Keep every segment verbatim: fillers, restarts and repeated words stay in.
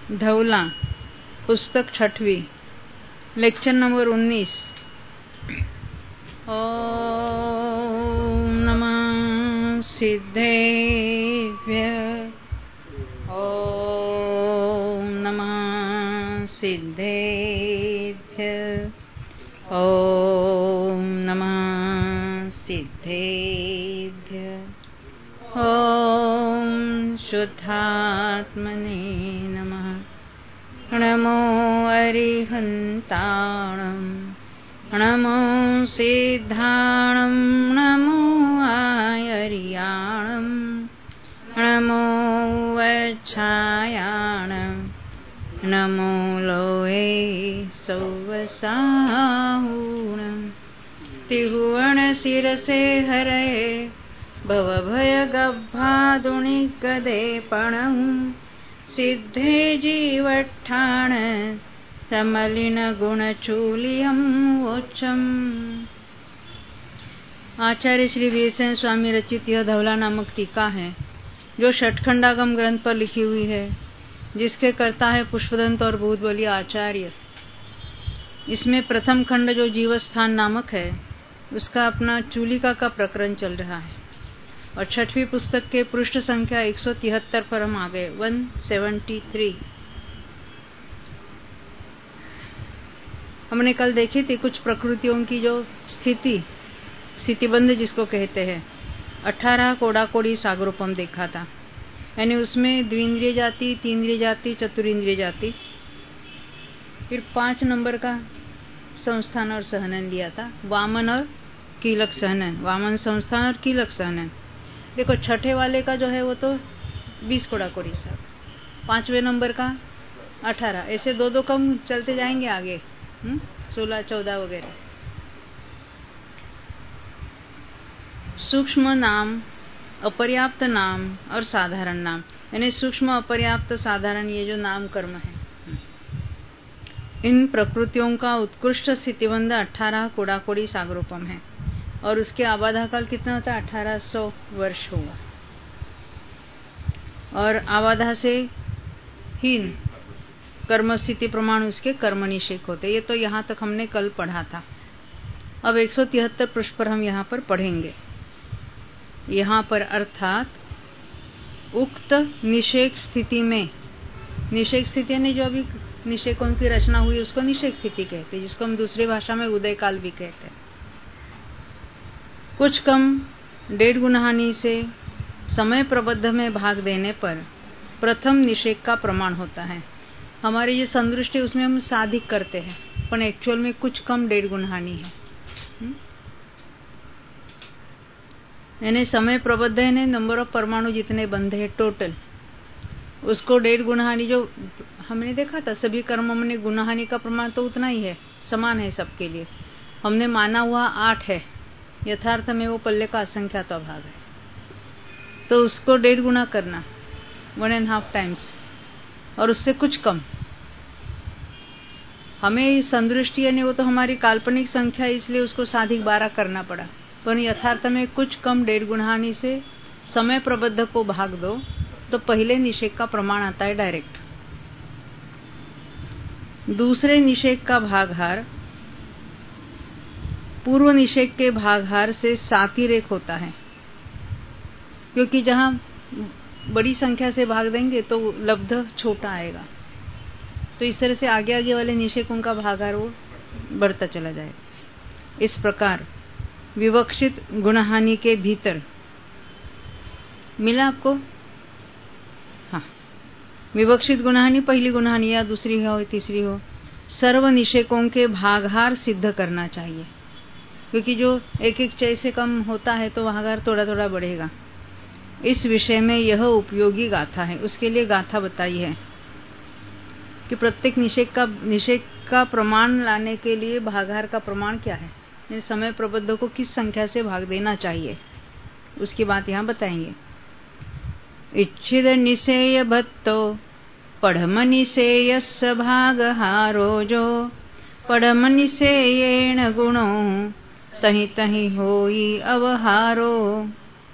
धवला, पुस्तक छठवीं, lecture number उन्नीस। ओम नमः सिद्धेभ्य, ओम नमः सिद्धेभ्य, ओम नमः सिद्धेभ्य, ओम शुद्धात्मने नमः। नमो अरिहन्ताणं, नमो सिद्धाणं, नमो आयर्याणं, नमो वच्छायाणं, नमो लोये सौवसाहुणं। त्रिभुवनशिरसे हरये भवभयगभ्यादुणिकदेपणं, सिद्धे जीवट्ठाण समलिनगुणचूलियं वोच्चम्। आचार्य श्री वीरसेन स्वामी रचित यह धवला नामक टीका है, जो षटखंडागम ग्रंथ पर लिखी हुई है, जिसके कर्ता है पुष्पदंत और बहुत बली आचार्य। इसमें प्रथम खंड जो जीवस्थान नामक है, उसका अपना चूलिका का प्रकरण चल रहा है, और छठवीं पुस्तक के पृष्ठ संख्या एक सौ तिहत्तर पर हम आ गए, एक सौ तिहत्तर। हमने कल देखी थी कुछ प्रकृतियों की जो स्थिति, स्थितिबंध जिसको कहते हैं, अठारह कोड़ा कोड़ी सागरोपम देखा था। यानी उसमें द्विंद्रिय जाति, तीन्द्रिय जाति, चतुरिंद्रिय जाति, फिर पांच नंबर का संस्थान और सहनन लिया था, वामन और कीलक सहनन, वामन संस्थान और कीलक सहनन। देखो छठे वाले का जो है वो तो बीस कोड़ा कोड़ी साग, पांचवें नंबर का अठारह, ऐसे दो दो कम चलते जाएंगे आगे, सोलह चौदह वगैरह। सूक्ष्म नाम, अपर्याप्त नाम और साधारण नाम, यानी सूक्ष्म, अपर्याप्त, साधारण, ये जो नाम कर्म है, इन प्रकृतियों का उत्कृष्ट स्थितिबंध अठारह कोड़ा कोड़ी सागरोपम है, और उसके आबादा काल कितना होता है? अठारह सौ वर्ष होगा। और आबादा से हीन कर्म स्थिति प्रमाण उसके कर्म निषेक होते। ये तो यहाँ तक हमने कल पढ़ा था। अब एक सौ तिहत्तर पृष्ठ पर हम यहाँ पर पढ़ेंगे। यहाँ पर अर्थात उक्त निषेक स्थिति में, निषेक स्थिति यानी जो अभी निषेकों की रचना हुई उसको निषेक स्थिति कहते हैं, जिसको हम दूसरी भाषा में उदय काल भी कहते हैं। कुछ कम डेढ़ गुणहानि से समय प्रबद्ध में भाग देने पर प्रथम निषेक का प्रमाण होता है। हमारी ये संदृष्टि उसमें हम साधिक करते हैं, पर एक्चुअल में कुछ कम डेढ़ गुणहानि है। यानी समय प्रबद्ध है, नंबर ऑफ परमाणु जितने बंधे हैं टोटल, उसको डेढ़ गुणहानि जो हमने देखा था, सभी कर्मों में गुणहानि का प्रमाण तो उतना ही है, समान है सबके लिए। हमने माना हुआ आठ है, यथार्थ में वो पल्ले का असंख्यात भाग है, तो उसको डेढ़ गुना करना, वन एंड हाफ टाइम्स, और उससे कुछ कम। हमें संदृष्टि यानी वो तो हमारी काल्पनिक संख्या, इसलिए उसको साधिक बारह करना पड़ा, पर यथार्थ में कुछ कम डेढ़ गुणहानि से समय प्रबद्ध को भाग दो तो पहले निषेक का प्रमाण आता है डायरेक्ट। दूसरे निषेक का भागहार पूर्व निषेक के भागहार से सातिरेक होता है, क्योंकि जहां बड़ी संख्या से भाग देंगे तो लब्ध छोटा आएगा, तो इस तरह से आगे आगे वाले निषेकों का भागहार वो बढ़ता चला जाएगा। इस प्रकार विवक्षित गुणहानि के भीतर मिला आपको? हाँ, विवक्षित गुणहानि पहली गुणहानि या दूसरी हो तीसरी हो, सर्व निषेकों के भागहार सिद्ध करना चाहिए, क्योंकि जो एक एक चय से कम होता है तो भागहार थोड़ा थोड़ा बढ़ेगा। इस विषय में यह उपयोगी गाथा है। उसके लिए गाथा बताई है कि प्रत्येक निषेक का निषेक का प्रमाण लाने के लिए भागहार का प्रमाण क्या है, समय प्रबद्ध को किस संख्या से भाग देना चाहिए, उसकी बात यहाँ बताएंगे। इच्छिद निषेय भत्तो पढ़म निषेयस भागहारो जो, पढ़म निषेयेण गुणो तहि तहि होई अवहारो।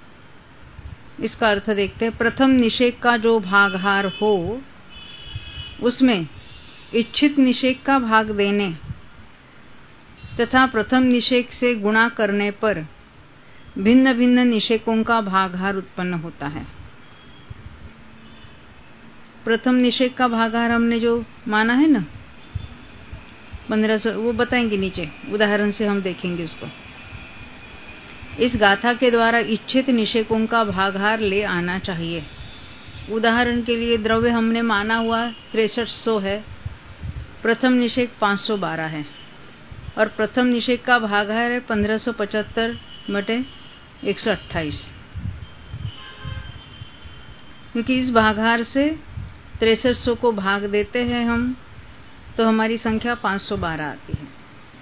इसका अर्थ देखते हैं। प्रथम निषेक का जो भागहार हो उसमें इच्छित निषेक का भाग देने तथा प्रथम निषेक से गुणा करने पर भिन्न भिन्न निषेकों का भागाहार उत्पन्न होता है। प्रथम निषेक का भागाहार हमने जो माना है ना पंद्रह सौ, वो बताएंगे नीचे उदाहरण से हम देखेंगे उसको। इस गाथा के द्वारा इच्छित निषेकों का भागाहार ले आना चाहिए। उदाहरण के लिए द्रव्य हमने माना हुआ तिरसठ सौ है, प्रथम निषेक पाँच सौ बारह है और प्रथम निषेक का भागाहार है पंद्रह सौ पचहत्तर बटे एक सौ अट्ठाईस। क्योंकि इस भागाहार से तिरसठ सौ को भाग देते हैं हम तो हमारी संख्या पाँच सौ बारह आती है।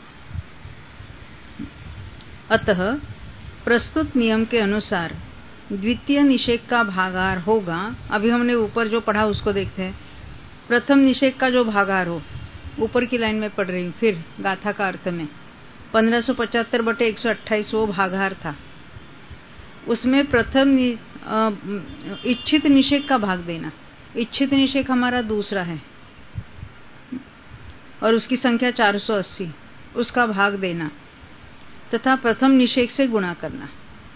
अतः प्रस्तुत नियम के अनुसार द्वितीय निषेक का भागाहार होगा। अभी हमने ऊपर जो पढ़ा उसको देखते हैं। प्रथम निषेक का जो भागाहार हो, ऊपर की लाइन में पढ़ रही हूँ, फिर गाथा का अर्थ में पंद्रह सौ पचहत्तर बटे एक सौ अट्ठाईस वो भागाहार था। उसमें प्रथम इच्छित निषेक का भाग देना, इच्छित निषेक हमारा दूसरा है और उसकी संख्या चार सौ अस्सी, उसका भाग देना तथा प्रथम निषेक से गुणा करना,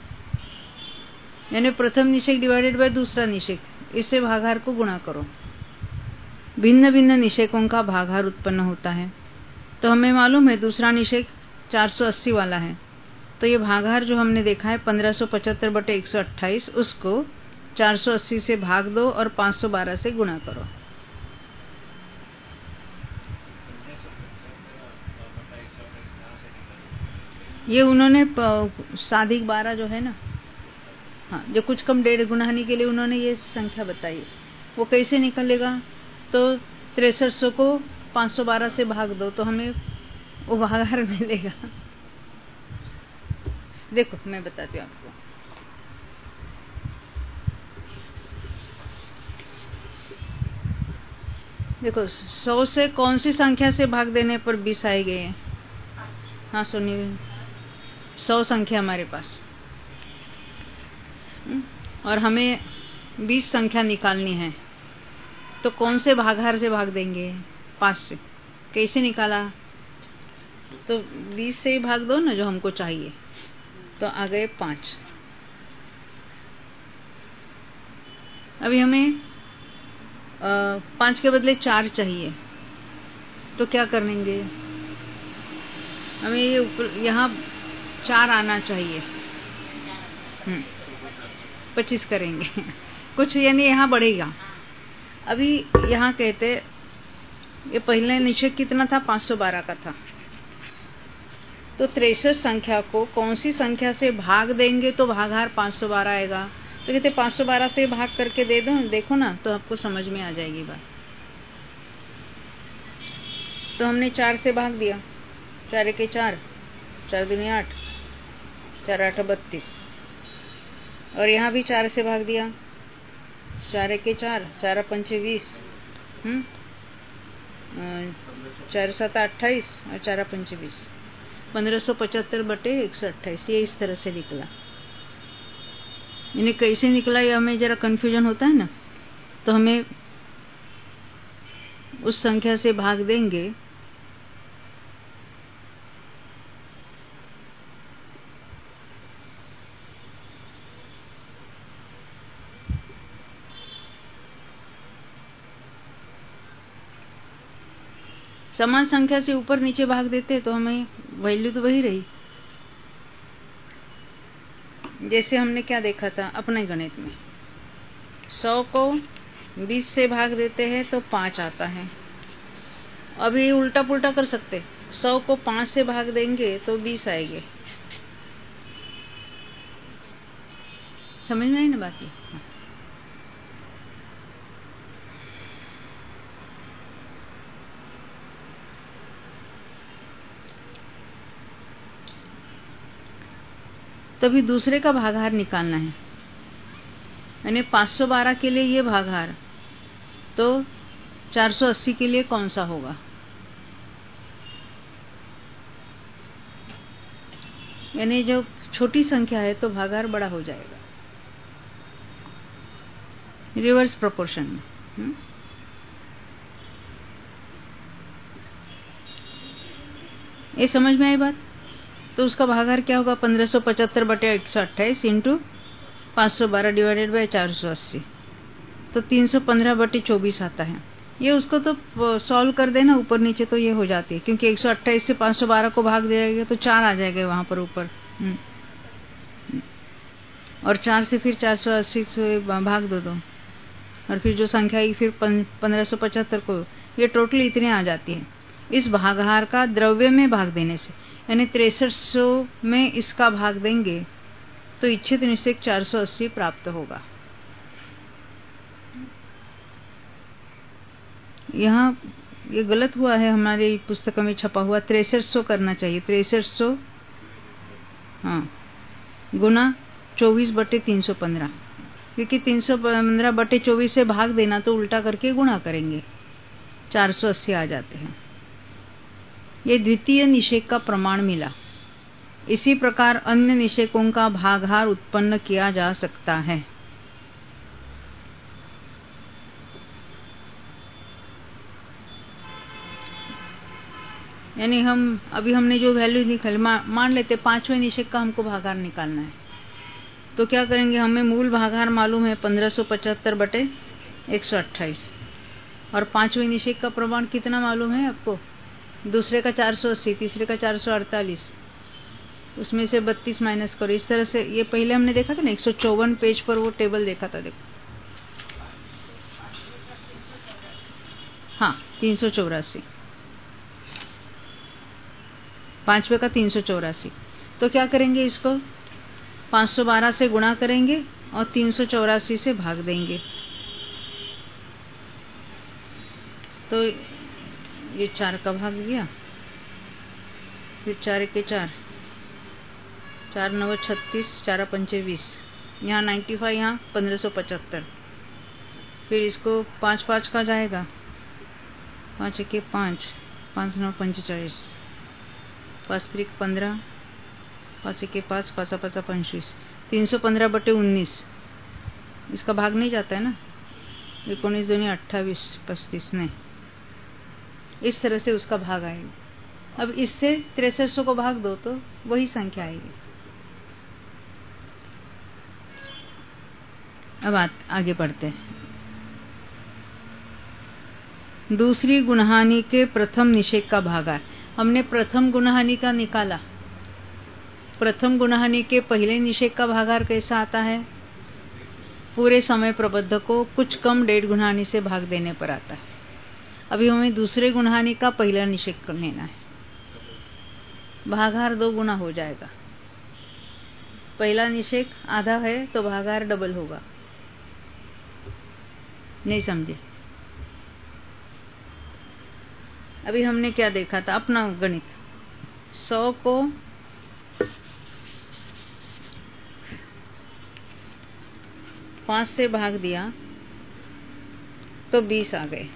यानी प्रथम निषेक डिवाइडेड बाय दूसरा निषेक, इससे भागाहार को गुणा करो। भिन्न भिन्न निषेकों का भागाहार उत्पन्न होता है। तो हमें मालूम है दूसरा निषेक चार सौ अस्सी वाला है, तो ये भागाहार जो हमने देखा है पंद्रह सौ पचहत्तर बटे एक सौ अट्ठाईस, उसको चार सौ अस्सी से भाग दो और पाँच सौ बारह से गुणा करो। ये उन्होंने साधिक बारह जो है ना, हाँ, जो कुछ कम डेढ़ गुणाहानि के लिए उन्होंने ये संख्या बताई। वो कैसे निकलेगा? तो तिरसठ सौ को पाँच सौ बारह से भाग दो तो हमें वो भागाहार मिलेगा। देखो मैं बताती हूँ आपको। देखो सौ से कौन सी संख्या से भाग देने पर बीस आए गए हैं? हाँ सुनिए, सौ संख्या हमारे पास और हमें बीस संख्या निकालनी है, तो कौन से भागाहार से भाग देंगे? पाँच से। कैसे निकाला? तो बीस से ही भाग दो ना जो हमको चाहिए, तो आ गए पाँच। अभी हमें पाँच के बदले चार चाहिए, तो क्या करेंगे? हमें ये ऊपर यहाँ चार आना चाहिए, हम्म पच्चीस करेंगे कुछ, यानी यहाँ बढ़ेगा। अभी यहाँ कहते ये पहले निषेक कितना था? पाँच सौ बारह का था। तो तिरसठ संख्या को कौन सी संख्या से भाग देंगे तो भागाहार पाँच सौ बारह आएगा? तो कहते पाँच सौ बारह से भाग करके दे दो, देखो ना, तो आपको समझ में आ जाएगी बात। तो हमने चार से भाग दिया, चार के चार, चार दूनी आठ, चार आठ बत्तीस, और यहाँ भी चार से भाग दिया, चार के चार, चार पंचे बीस, हम्म चार सात अट्ठाईस और चार पंचे बीस, पंद्रह सौ पचहत्तर बटे एक सौ अट्ठाईस। ये इस तरह से निकला। यानी कैसे निकला ये हमें जरा कंफ्यूजन होता है ना, तो हमें उस संख्या से भाग देंगे समान संख्या से ऊपर नीचे भाग देते तो हमें वैल्यू तो वही रही। जैसे हमने क्या देखा था अपने गणित में, सौ को बीस से भाग देते हैं तो पाँच आता है। अभी उल्टा पुल्टा कर सकते, सौ को पाँच से भाग देंगे तो बीस आएंगे। समझ में आई ना बात? तभी दूसरे का भागाहार निकालना है, यानी पाँच सौ बारह के लिए ये भागाहार, तो चार सौ अस्सी के लिए कौन सा होगा? यानी जो छोटी संख्या है तो भागाहार बड़ा हो जाएगा, रिवर्स प्रोपोर्शन में। ये समझ में आई बात? तो उसका भागाहार क्या होगा? पंद्रह सौ पचहत्तर बटे एक सौ अट्ठाईस इंटू पाँच सौ बारह डिवाइडेड बाई चार सौ अस्सी, तो तीन सौ पंद्रह बटे चौबीस आता है। ये उसको तो सॉल्व कर देना ऊपर नीचे तो ये हो जाती है, क्योंकि एक सौ अट्ठाईस से पाँच सौ बारह को भाग देगा तो चार आ जाएगा वहां पर ऊपर, और चार से फिर चार सौ अस्सी से भाग दो दो और फिर जो संख्या आई फिर पंद्रह सौ पचहत्तर को, ये टोटल इतने आ जाती है। इस भागाहार का द्रव्य में भाग देने से, यानी तिरसठ सौ में इसका भाग देंगे तो इच्छित निषेक चार सौ अस्सी प्राप्त होगा। यहाँ ये गलत हुआ है, हमारी पुस्तक में छपा हुआ तिरसठ सौ करना चाहिए, तिरसठ सौ हाँ गुना चौबीस बटे तीन सौ पंद्रह, क्योंकि तीन सौ पंद्रह बटे चौबीस से भाग देना तो उल्टा करके गुणा करेंगे, चार सौ अस्सी आ जाते हैं। ये द्वितीय निषेक का प्रमाण मिला। इसी प्रकार अन्य निषेकों का भागाहार उत्पन्न किया जा सकता है। यानी हम अभी हमने जो वैल्यू निकाली, मान लेते पांचवें निषेक का हमको भागाहार निकालना है, तो क्या करेंगे? हमें मूल भागाहार मालूम है पंद्रह सौ पचहत्तर बटे एक सौ अट्ठाईस, और पांचवें निषेक का प्रमाण कितना मालूम है आपको? दूसरे का चार सौ अस्सी, तीसरे का चार सौ अड़तालीस, उसमें से बत्तीस माइनस करो। इस तरह से ये पहले हमने देखा था ना, एक सौ चौवन पेज पर वो टेबल देखा था, देखो हाँ तीन सौ चौरासी, पांचवे का तीन सौ चौरासी। तो क्या करेंगे? इसको पाँच सौ बारह से गुणा करेंगे और तीन सौ चौरासी से भाग देंगे, तो ये चार का भाग गया, फिर चार के चार, चार नौ छत्तीस, चार पंचे बीस, यहाँ नाइन्टी फाइव, यहाँ पंद्रह सौ पचहत्तर, फिर इसको पाँच पाँच का जाएगा, पाँच के पाँच, पाँच नौ पंचेचाळीस, पाँच त्रिक पंद्रह, पाँच के पाँच, पाँच पाँच पंचवीस, तीन सौ पंद्रह बटे उन्नीस, इसका भाग नहीं जाता है ना, इक्कीस दूनी अट्ठाईस, पच्चीस नहीं, इस तरह से उसका भाग आएगा। अब इससे तिरसठ सौ को भाग दो तो वही संख्या आएगी। अब आगे बढ़ते हैं। दूसरी गुणहानि के प्रथम निषेक का भागाहार। हमने प्रथम गुणहानि का निकाला। प्रथम गुणहानि के पहले निषेक का भागाहार कैसा आता है? पूरे समय प्रबद्ध को कुछ कम डेढ़ गुणहानि से भाग देने पर आता है। अभी हमें दूसरे गुणहानि का पहला निषेक कर लेना है। भागाहार दो गुना हो जाएगा। पहला निषेक आधा है तो भागाहार डबल होगा। नहीं समझे? अभी हमने क्या देखा था अपना गणित, सौ को पांच से भाग दिया तो बीस आ गए।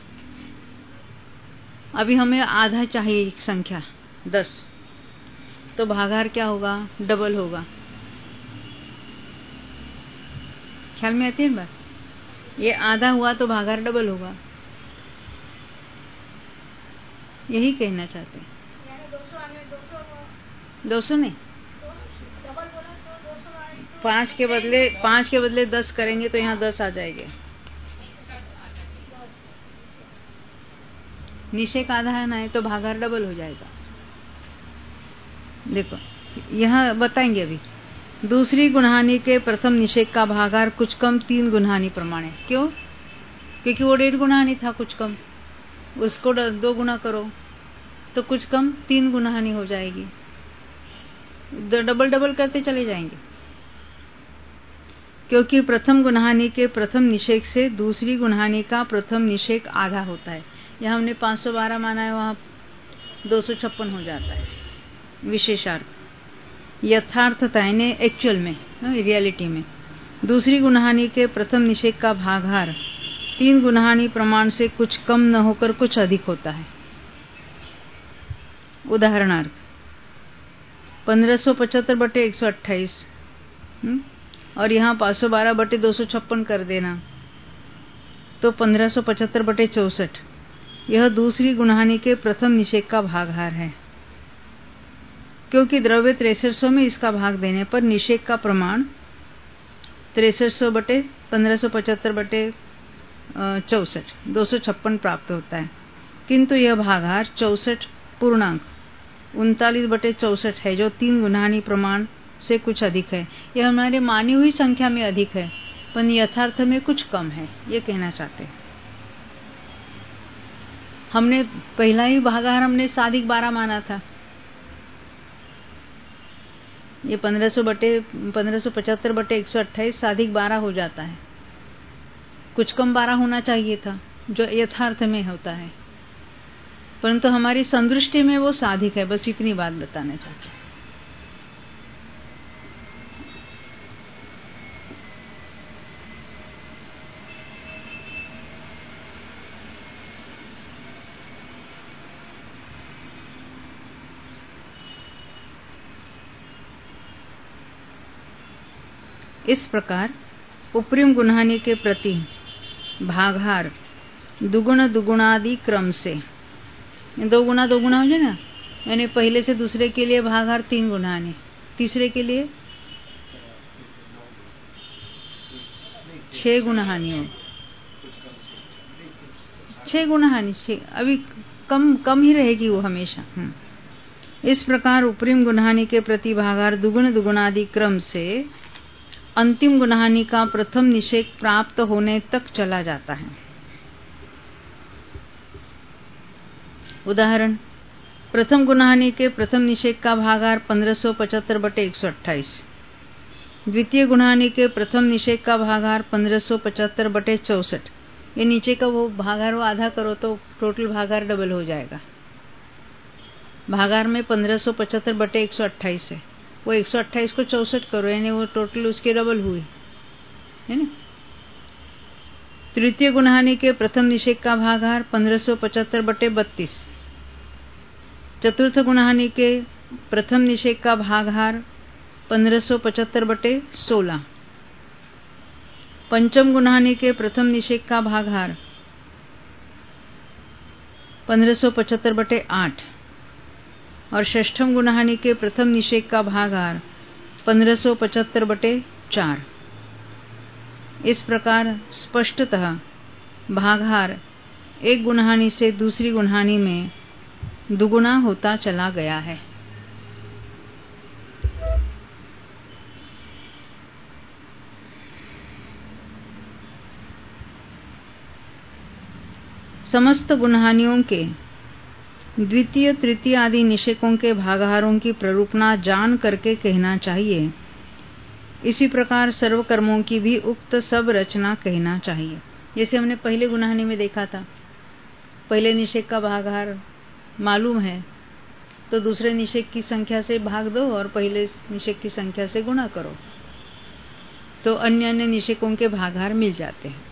अभी हमें आधा चाहिए संख्या दस, तो भागाहार क्या होगा? डबल होगा। ख्याल में आती है बात? ये आधा हुआ तो भागाहार डबल होगा, यही कहना चाहते हैं। दो सौ नहीं, पांच के बदले पांच के बदले दस करेंगे तो यहाँ दस आ जाएंगे। निषेक आधा है ना, तो भागाहार डबल हो जाएगा। देखो यहाँ बताएंगे अभी। दूसरी गुणहानि के प्रथम निषेक का भागाहार कुछ कम तीन गुणहानि प्रमाण है। क्यों? क्योंकि वो डेढ़ गुणहानि था कुछ कम, उसको दो गुना करो तो कुछ कम तीन गुणहानि हो जाएगी। डबल डबल करते चले जाएंगे, क्योंकि प्रथम गुणहानि के प्रथम निषेक से दूसरी गुणहानि का प्रथम निषेक आधा होता है। यहाँ हमने पाँच सौ बारह माना है, वहाँ दो सौ छप्पन हो जाता है। विशेषार्थ यथार्थता यानी एक्चुअल में, रियलिटी में दूसरी गुणहानि के प्रथम निषेक का भागाहार तीन गुणहानि प्रमाण से कुछ कम न होकर कुछ अधिक होता है। उदाहरणार्थ पंद्रह सौ पचहत्तर बटे एक सौ अट्ठाईस और यहाँ पाँच सौ बारह बटे दो सौ छप्पन कर देना तो पंद्रह सौ पचहत्तर बटे चौसठ, यह दूसरी गुणहानि के प्रथम निषेक का भागाहार है। क्योंकि द्रव्य तिरसठ सौ में इसका भाग देने पर निषेक का प्रमाण तिरसठ सौ बटे पंद्रह सौ पचहत्तर बटे चौसठ दो सौ छप्पन प्राप्त होता है, किंतु यह भागाहार चौसठ पूर्णांक उनतालीस बटे चौसठ है, जो तीन गुणहानि प्रमाण से कुछ अधिक है। यह हमारे मानी हुई संख्या में अधिक है, पर यथार्थ में कुछ कम है, ये कहना चाहते हैं। हमने पहला ही भागाहार हमने साधिक बारह माना था, ये पंद्रह सौ बटे पंद्रह सौ पचहत्तर बटे एक सौ अट्ठाईस साधिक बारह हो जाता है, कुछ कम बारह होना चाहिए था जो यथार्थ में होता है, परंतु हमारी संदृष्टि में वो साधिक है। बस इतनी बात बताना चाहते हैं। इस प्रकार उपरिम गुणहानि के प्रति भागहार दुगुण दुगुणादि क्रम से, दो गुना दो गुना हो जाए ना, यानी पहले से दूसरे के लिए भागहार तीन गुणहानि, तीसरे के लिए छह गुणहानि हो, छह गुणहानि छह, अभी कम कम ही रहेगी वो हमेशा। इस प्रकार उपरिम गुणहानि के प्रति भागहार दुगुण दुगुणादि क्रम से अंतिम गुणहानि का प्रथम निषेक प्राप्त होने तक चला जाता है। उदाहरण, प्रथम गुणहानि के प्रथम निषेक का भागहार पंद्रह सौ पचहत्तर बटे एक सौ अट्ठाईस, द्वितीय गुणहानि के प्रथम निषेक का भागहार पंद्रह सौ पचहत्तर बटे चौसठ। ये नीचे का वो भागहार वो आधा करो तो टोटल भागहार डबल हो जाएगा। भागहार में पंद्रह सौ पचहत्तर बटे एक सौ अट्ठाईस है, वो एक सौ अट्ठाईस को चौसठ करो, यानी वो टोटल उसके डबल हुई, है ना। तृतीय गुणहानि के प्रथम निषेक का भागहार पंद्रह सौ पचहत्तर बटे बत्तीस, चतुर्थ गुणहानि के प्रथम निषेक का भागहार पंद्रह सौ पचहत्तर बटे सोलह, पंचम गुणहानि के प्रथम निषेक का भागहार पंद्रह सौ पचहत्तर बटे आठ और षष्ठम गुणहानि के प्रथम निषेक का भागहार पंद्रह सौ पचहत्तर बटे चार। इस प्रकार स्पष्टतः भागहार एक गुणहानि से दूसरी गुणहानि में दुगुना होता चला गया है। समस्त गुणहानियों के द्वितीय तृतीय आदि निषेकों के भागहारों की प्ररूपणा जान करके कहना चाहिए। इसी प्रकार सर्व कर्मों की भी उक्त सब रचना कहना चाहिए। जैसे हमने पहले गुणहानि में देखा था, पहले निषेक का भागहार मालूम है तो दूसरे निषेक की संख्या से भाग दो और पहले निषेक की संख्या से गुणा करो, तो अन्य अन्य निषेकों के भागहार मिल जाते हैं।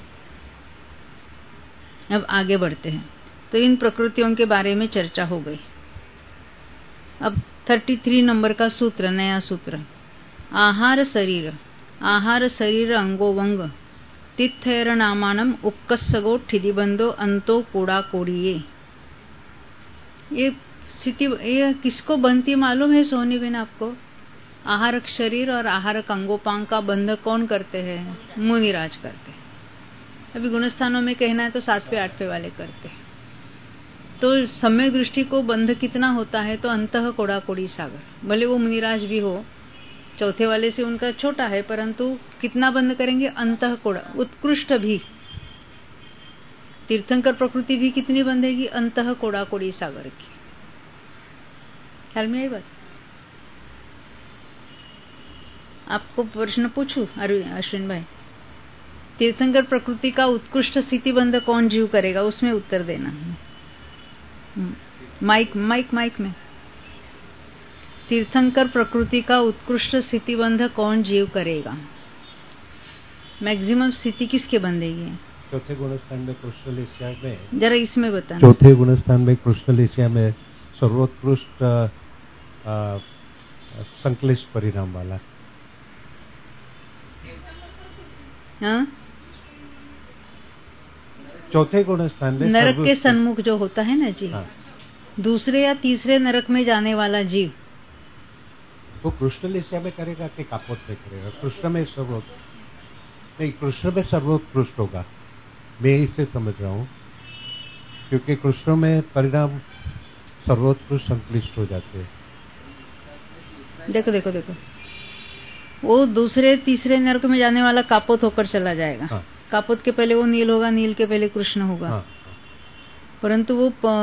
अब आगे बढ़ते हैं। तो इन प्रकृतियों के बारे में चर्चा हो गई। अब तैंतीस नंबर का सूत्र, नया सूत्र, आहार शरीर आहार शरीर अंगोवंग तिथैर नामानम उक्कसगो ठिदिबंदो अंतो कोड़ा कोड़िए। ये स्थिति ये किसको बनती मालूम है सोनी बेन आपको? आहारक शरीर और आहारक अंगोपांग का बंध कौन करते हैं? मुनिराज करते हैं। अभी गुणस्थानों में कहना है तो सातवें आठवें वाले करते हैं। तो सम्यक दृष्टि को बंध कितना होता है? तो अंतः कोड़ा कोड़ी सागर, भले वो मुनिराज भी हो, चौथे वाले से उनका छोटा है, परंतु कितना बंध करेंगे? अंतः कोड़ा। उत्कृष्ट भी तीर्थंकर प्रकृति भी कितनी बंधेगी? अंतः कोड़ा कोड़ी सागर की। ख्याल में आई बात? आपको प्रश्न पूछूं अश्विन भाई, तीर्थंकर प्रकृति का उत्कृष्ट स्थिति बंध कौन जीव करेगा? उसमें उत्तर देना। माइक माइक माइक में तीर्थंकर प्रकृति का उत्कृष्ट स्थिति बंध कौन जीव करेगा? मैक्सिमम स्थिति किसके बंधेगी? चौथे गुणस्थान में कृष्ण एशिया में, जरा इसमें बताना। चौथे गुणस्थान में कृष्ण एशिया में सर्वोत्कृष्ट संक्लिष्ट परिणाम वाला। हाँ? चौथे गुणस्थान में नरक के सन्मुख जो होता है ना जी, हाँ। दूसरे या तीसरे नरक में जाने वाला जीव, वो कृष्ण लेशिया में करेगा कि कापोत में करेगा? कृष्ण में सर्वोत्त नहीं, कृष्ण में सर्वोत्कृष्ट होगा, मैं इससे समझ रहा हूँ, क्योंकि कृष्ण में परिणाम सर्वोत्कृष्ट संक्लिष्ट हो जाते हैं। देखो देखो देखो वो दूसरे तीसरे नरक में जाने वाला कापोत होकर चला जाएगा। हाँ। कापोत के पहले वो नील होगा, नील के पहले कृष्ण होगा। हाँ। परंतु वो प...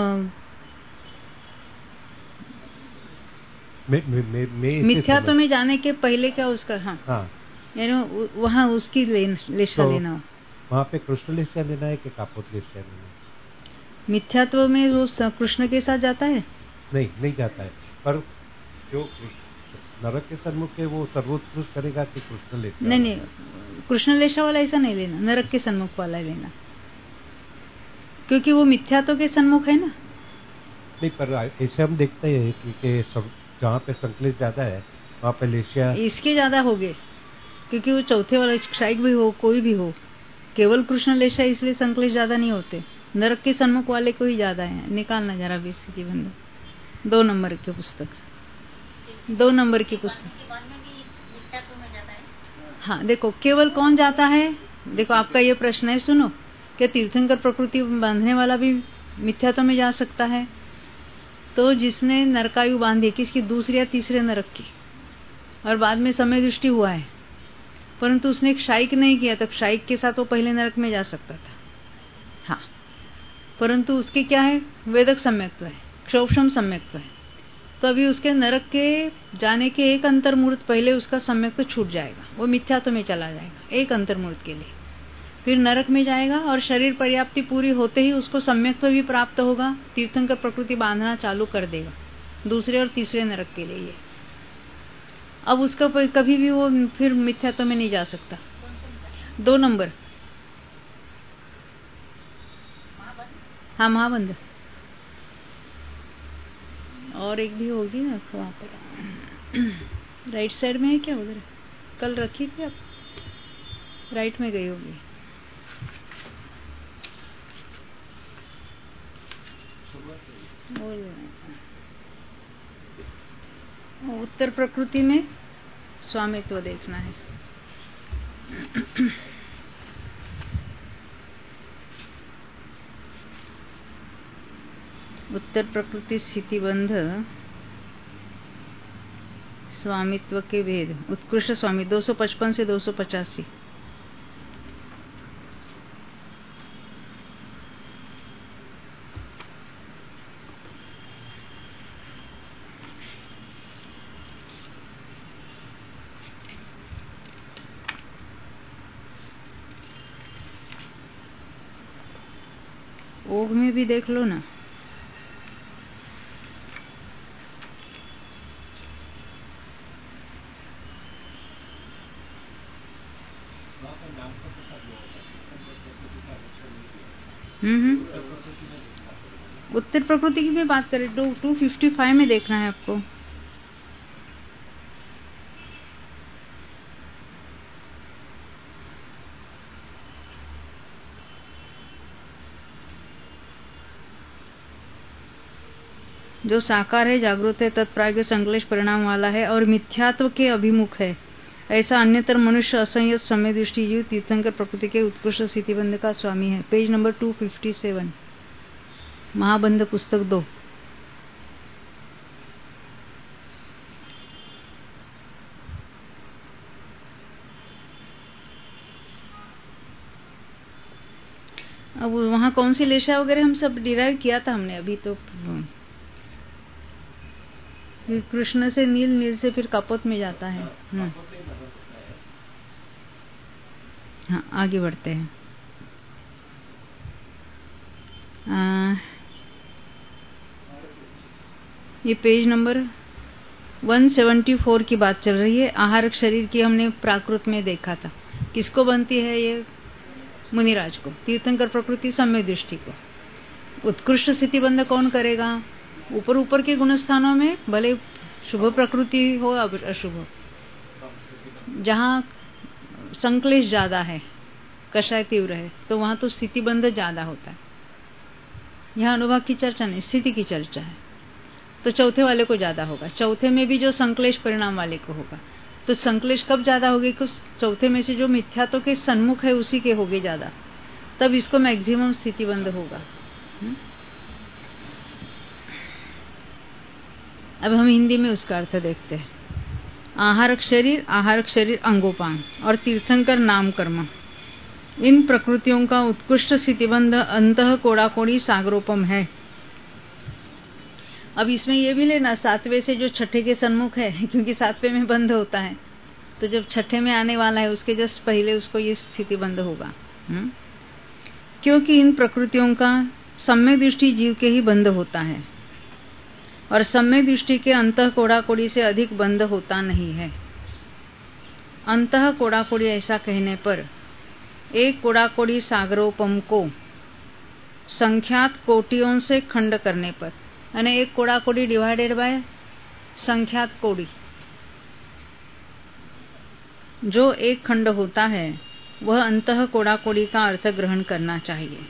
मैं, मैं, मैं, मैं मिथ्यात्व में जाने के पहले क्या उसका हाँ, हाँ। यानी वहाँ उसकी ले, लेशा तो लेना, वहाँ पे कृष्ण लेशा लेना है कि कापोत लेशा लेना है? मिथ्यात्व में वो कृष्ण के साथ जाता है? नहीं नहीं जाता है, पर जो नरक के सन्मुख है वो सर्वोत्कृष्ट करेगा कि कृष्ण लेशा? नहीं नहीं, कृष्ण लेशा वाला ऐसा नहीं लेना, नरक के सन्मुख वाला लेना, क्योंकि वो मिथ्यात्व के सन्मुख है ना। नहीं, पर ऐसे हम देखते हैं कि, कि जहाँ पे संकलित ज्यादा है वहाँ पे लेशिया इसके ज्यादा हो गए, क्योंकि वो चौथे वाला क्षाइक भी हो कोई भी हो, केवल कृष्ण लेशा इसलिए संकलित ज्यादा नहीं होते, नरक के सन्मुख वाले को ही ज्यादा है। निकालना जरा भी स्थिति बंद, दो नंबर की पुस्तक, दो नंबर की पुस्तक। हाँ देखो, केवल कौन जाता है? देखो आपका ये प्रश्न है, सुनो, क्या तीर्थंकर प्रकृति बांधने वाला भी मिथ्यात्व में जा सकता है? तो जिसने नरकायु बांधी, किसकी? दूसरे या तीसरे नरक की, और बाद में समय दृष्टि हुआ है, परंतु उसने क्षाइक नहीं किया, तब क्षाइक के साथ वो पहले नरक में जा सकता था। हाँ, परंतु उसके क्या है? वेदक सम्यक्त्व है, क्षोभम सम्यक्त्व है, तो अभी उसके नरक के जाने के एक अंतर्मुहूर्त पहले उसका सम्यक्त्व छूट जाएगा, वो मिथ्यात्व में चला जाएगा एक अंतर्मुहूर्त के लिए, फिर नरक में जाएगा और शरीर पर्याप्ति पूरी होते ही उसको सम्यक्त्व भी प्राप्त होगा, तीर्थंकर प्रकृति बांधना चालू कर देगा दूसरे और तीसरे नरक के लिए। अब उसका कभी भी वो फिर मिथ्यात्व में नहीं जा सकता। दो नंबर, हाँ महाबंध, और एक भी होगी ना वहाँ पर राइट साइड में है क्या? उधर कल रखी थी आप, राइट में गई होगी। उत्तर प्रकृति में स्वामित्व देखना है। उत्तर प्रकृति स्थितिबंध स्वामित्व के भेद, उत्कृष्ट स्वामी, दो सौ पचपन से दो सौ पचासी। ओघ में भी देख लो ना, हम्म उत्तर प्रकृति की भी बात करें तो टू फिफ्टी फाइव में देखना है आपको। जो साकार है, जागृत है, तत्प्राज्ञ संकलेश परिणाम वाला है और मिथ्यात्व के अभिमुख है, ऐसा अन्यतर मनुष्य असंयत समय दृष्टि जीव तीर्थंकर प्रकृति के उत्कृष्ट स्थितिबंध का स्वामी है। Page number two fifty seven, Mahabandh पुस्तक दो। अब वहां कौन सी लेशा वगैरह हम सब डिराइव किया था हमने अभी, तो कृष्ण से नील, नील से फिर कपोत में जाता है। हाँ आगे बढ़ते हैं। आ, ये पेज नंबर एक सौ चौहत्तर की बात चल रही है। आहारक शरीर की हमने प्राकृत में देखा था, किसको बनती है ये? मुनिराज को, तीर्थंकर प्रकृति सम्यक दृष्टि को। उत्कृष्ट स्थितिबंध कौन करेगा? ऊपर ऊपर के गुण स्थानों में भले शुभ प्रकृति हो अशुभ, जहाँ संक्लेश ज्यादा है, कषाय तीव्र है, तो वहां तो स्थितिबंध ज्यादा होता है। यहाँ अनुभव की चर्चा नहीं, स्थिति की चर्चा है। तो चौथे वाले को ज्यादा होगा। चौथे में भी जो संक्लेश परिणाम वाले को होगा, तो संक्लेश कब ज्यादा होगी? कुछ चौथे में से जो मिथ्यात्व के सन्मुख है उसी के होगे ज्यादा, तब इसको मैक्सिमम स्थिति बंद होगा। अब हम हिंदी में उसका अर्थ देखते हैं। आहारक शरीर, आहारक शरीर अंगोपांग और तीर्थंकर नाम कर्म, इन प्रकृतियों का उत्कृष्ट स्थितिबंध अंतः कोड़ाकोड़ी सागरोपम है। अब इसमें यह भी लेना, सातवें से जो छठे के सन्मुख है, क्योंकि सातवें में बंद होता है, तो जब छठे में आने वाला है उसके जस्ट पहले उसको ये स्थिति बंद होगा। हुँ? क्योंकि इन प्रकृतियों का सम्यक दृष्टि जीव के ही बंद होता है और सम्यक दृष्टि के अंतः कोड़ाकोड़ी से अधिक बंद होता नहीं है। अंतः कोड़ाकोड़ी ऐसा कहने पर एक कोड़ाकोड़ी सागरोपम को संख्यात कोटियों से खंड करने पर, यानी एक कोड़ाकोड़ी डिवाइडेड बाय संख्यात कोड़ी, जो एक खंड होता है वह अंतः कोड़ाकोड़ी का अर्थ ग्रहण करना चाहिए।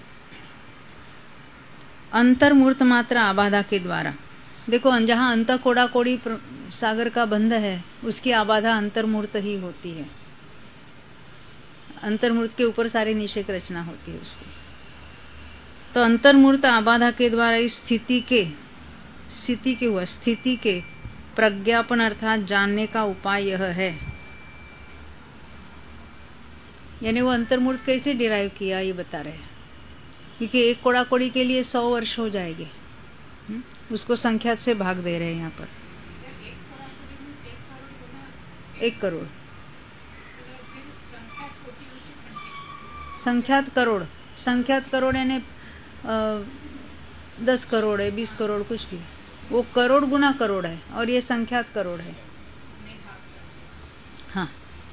अंतर्मूर्त मात्र आबाधा के द्वारा, देखो जहां अंतः कोड़ाकोड़ी सागर का बंध है उसकी आबाधा अंतर्मूर्त ही होती है। अंतर्मूर्त के ऊपर सारी निषेक रचना होती है उसकी। तो अंतर्मूर्त आबाधा के द्वारा इस स्थिति के स्थिति के हुआ स्थिति के प्रज्ञापन अर्थात जानने का उपाय यह है। यानी वो अंतर्मूर्त कैसे डिराइव किया ये बता रहे हैं, क्योंकि एक कोड़ाकोड़ी के लिए सौ वर्ष हो जाएंगे, उसको संख्या से भाग दे रहे हैं यहाँ पर। एक करोड़ संख्यात करोड़, संख्यात करोड़ यानी दस करोड़ है, बीस करोड़, कुछ भी, वो करोड़ गुना करोड़ है और ये संख्यात करोड़ है। हाँ,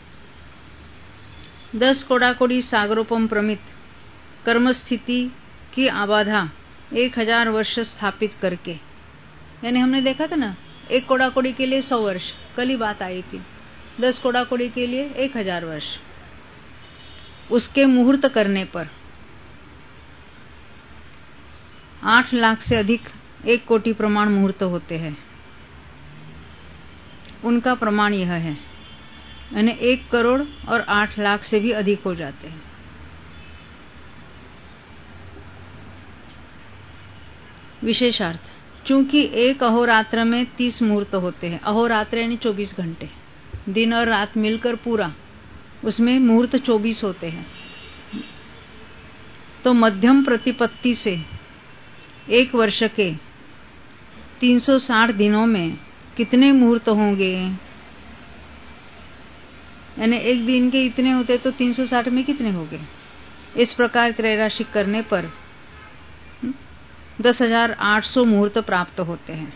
दस कोड़ाकोड़ी सागरोपम प्रमित कर्म स्थिति की आबाधा एक हजार वर्ष स्थापित करके, यानी हमने देखा था ना, एक कोड़ाकोड़ी के लिए सौ वर्ष, कल ही बात आई थी, दस कोड़ाकोड़ी के लिए एक हजार वर्ष, उसके मुहूर्त करने पर आठ लाख से अधिक एक कोटि प्रमाण मुहूर्त होते हैं। उनका प्रमाण यह है, यानी एक करोड़ और आठ लाख से भी अधिक हो जाते हैं। विशेषार्थ, चूंकि एक अहोरात्र में तीस मुहूर्त होते हैं, अहोरात्र यानी चौबीस घंटे, दिन और रात मिलकर पूरा, उसमें मुहूर्त चौबीस होते हैं। तो मध्यम प्रतिपत्ति से एक वर्ष के तीन सौ साठ दिनों में कितने मुहूर्त होंगे? यानी एक दिन के इतने होते तो तीन सौ साठ में कितने होंगे? इस प्रकार त्रैराशिक करने पर दस हजार आठ सौ मुहूर्त प्राप्त होते हैं।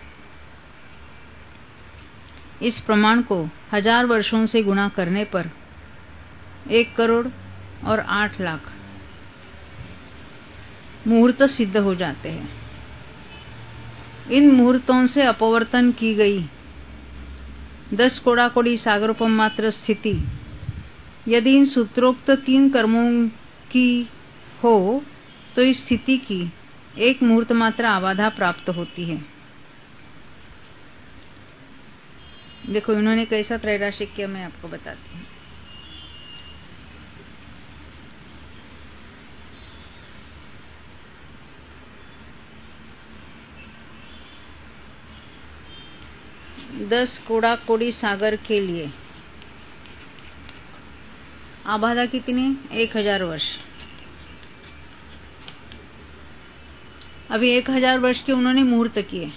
इस प्रमाण को हजार वर्षों से गुणा करने पर एक करोड़ और आठ लाख मुहूर्त सिद्ध हो जाते हैं। इन मुहूर्तों से अपवर्तन की गई दस कोड़ाकोड़ी सागरोपम मात्र स्थिति यदि इन सूत्रोक्त तीन कर्मों की हो तो इस स्थिति की एक मुहूर्त मात्र आबाधा प्राप्त होती है। देखो इन्होंने कैसा त्रैराशिक किया, मैं आपको बताती हूँ। दस कोड़ाकोड़ी सागर के लिए आबाधा कितनी? एक हजार वर्ष। अभी एक हजार वर्ष के उन्होंने मुहूर्त किए,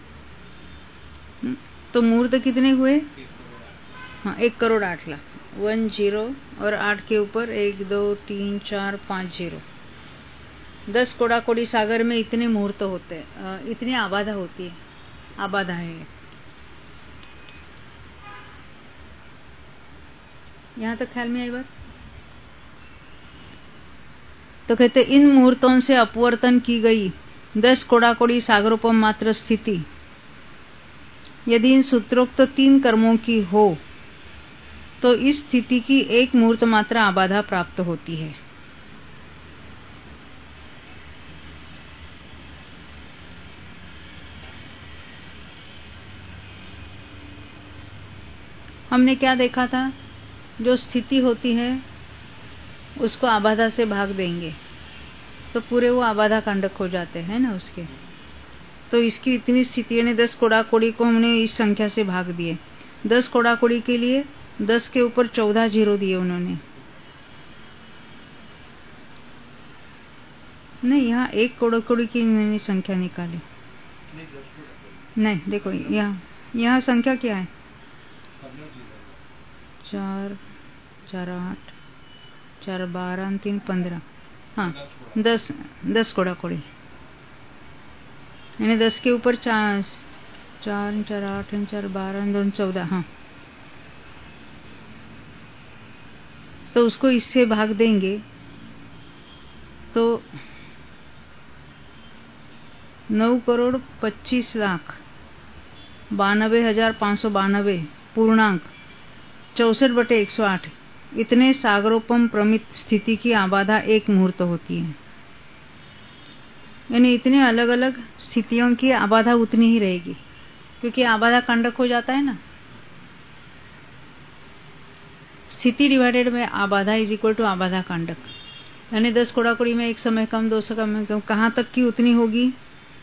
तो मुहूर्त कितने हुए? हाँ, एक करोड़ आठ लाख, वन जीरो और आठ के ऊपर एक दो तीन चार पांच जीरो। दस कोड़ाकोड़ी सागर में इतने मुहूर्त होते हैं, इतनी आबाधा होती है, आबाधा है। यहां तक ख्याल में आई बात? तो कहते इन मुहूर्तों से अपवर्तन की गई दस कोड़ाकोड़ी सागरोपम मात्र स्थिति यदि इन सूत्रोक्त तीन कर्मों की हो तो इस स्थिति की एक मुहूर्त मात्र आबाधा प्राप्त होती है। हमने क्या देखा था, जो स्थिति होती है उसको आबाधा से भाग देंगे तो पूरे वो आबाधा कांडक हो जाते हैं ना उसके। तो इसकी इतनी स्थितियों ने दस कोड़ा कोड़ी को हमने इस संख्या से भाग दिए। दस कोड़ा कोड़ी के लिए दस के ऊपर चौदह जीरो दिए उन्होंने। नहीं, यहाँ एक कोड़ा कोड़ी की मैंने संख्या निकाली। नहीं, देखो यहाँ यहाँ संख्या क्या है, चार चार आठ चार बारह तीन पंद्रह, हाँ दस दस कोड़ा कोड़ी, यानी दस के ऊपर चार चार चार आठ चार बारह दो चौदह। हाँ, तो उसको इससे भाग देंगे तो नौ करोड़ पच्चीस लाख बानबे हजार पाँच सौ बानबे पूर्णांक चौसठ बटे एक सौ आठ इतने सागरोपम प्रमित स्थिति की आबाधा एक मुहूर्त होती है। यानी इतने अलग अलग स्थितियों की आबाधा उतनी ही रहेगी, क्योंकि आबाधा कांडक हो जाता है ना। स्थिति डिवाइडेड में आबाधा इज इक्वल टू आबाधा कांडक, यानी दस कोड़ा कोड़ी में एक समय कम, दो समय कम, कम कहाँ तक की उतनी होगी,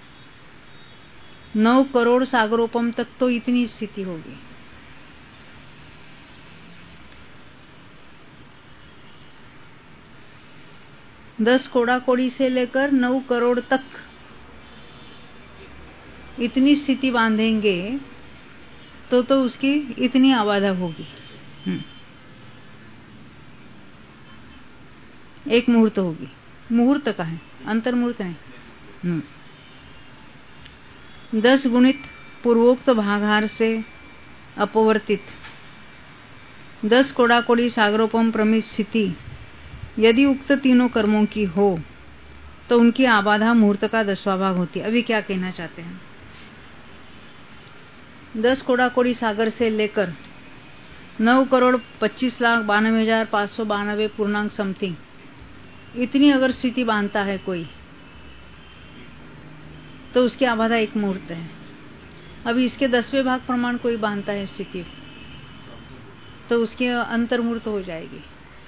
नौ करोड़ सागरोपम तक तो इतनी स्थिति होगी। दस कोड़ा कोड़ी से लेकर नौ करोड़ तक इतनी स्थिति बांधेंगे तो तो उसकी इतनी आबादा होगी। एक मुहूर्त होगी। मुहूर्त का है, अंतर मुहूर्त है। दस गुणित पूर्वोक्त भागाहार से अपवर्तित दस कोड़ा कोड़ी सागरोपम प्रमित स्थिति यदि उक्त तीनों कर्मों की हो तो उनकी आबाधा मुहूर्त का दसवां भाग होती है। अभी क्या कहना चाहते हैं, दस कोड़ा कोड़ी सागर से लेकर नौ करोड़ पच्चीस लाख बानवे हजार पाँच सौ बानवे पूर्णांक समथिंग इतनी अगर स्थिति बांधता है कोई, तो उसकी आबाधा एक मुहूर्त है। अभी इसके दसवें भाग प्रमाण कोई बांधता है स्थिति, तो उसकी अंतर मुहूर्त हो जाएगी।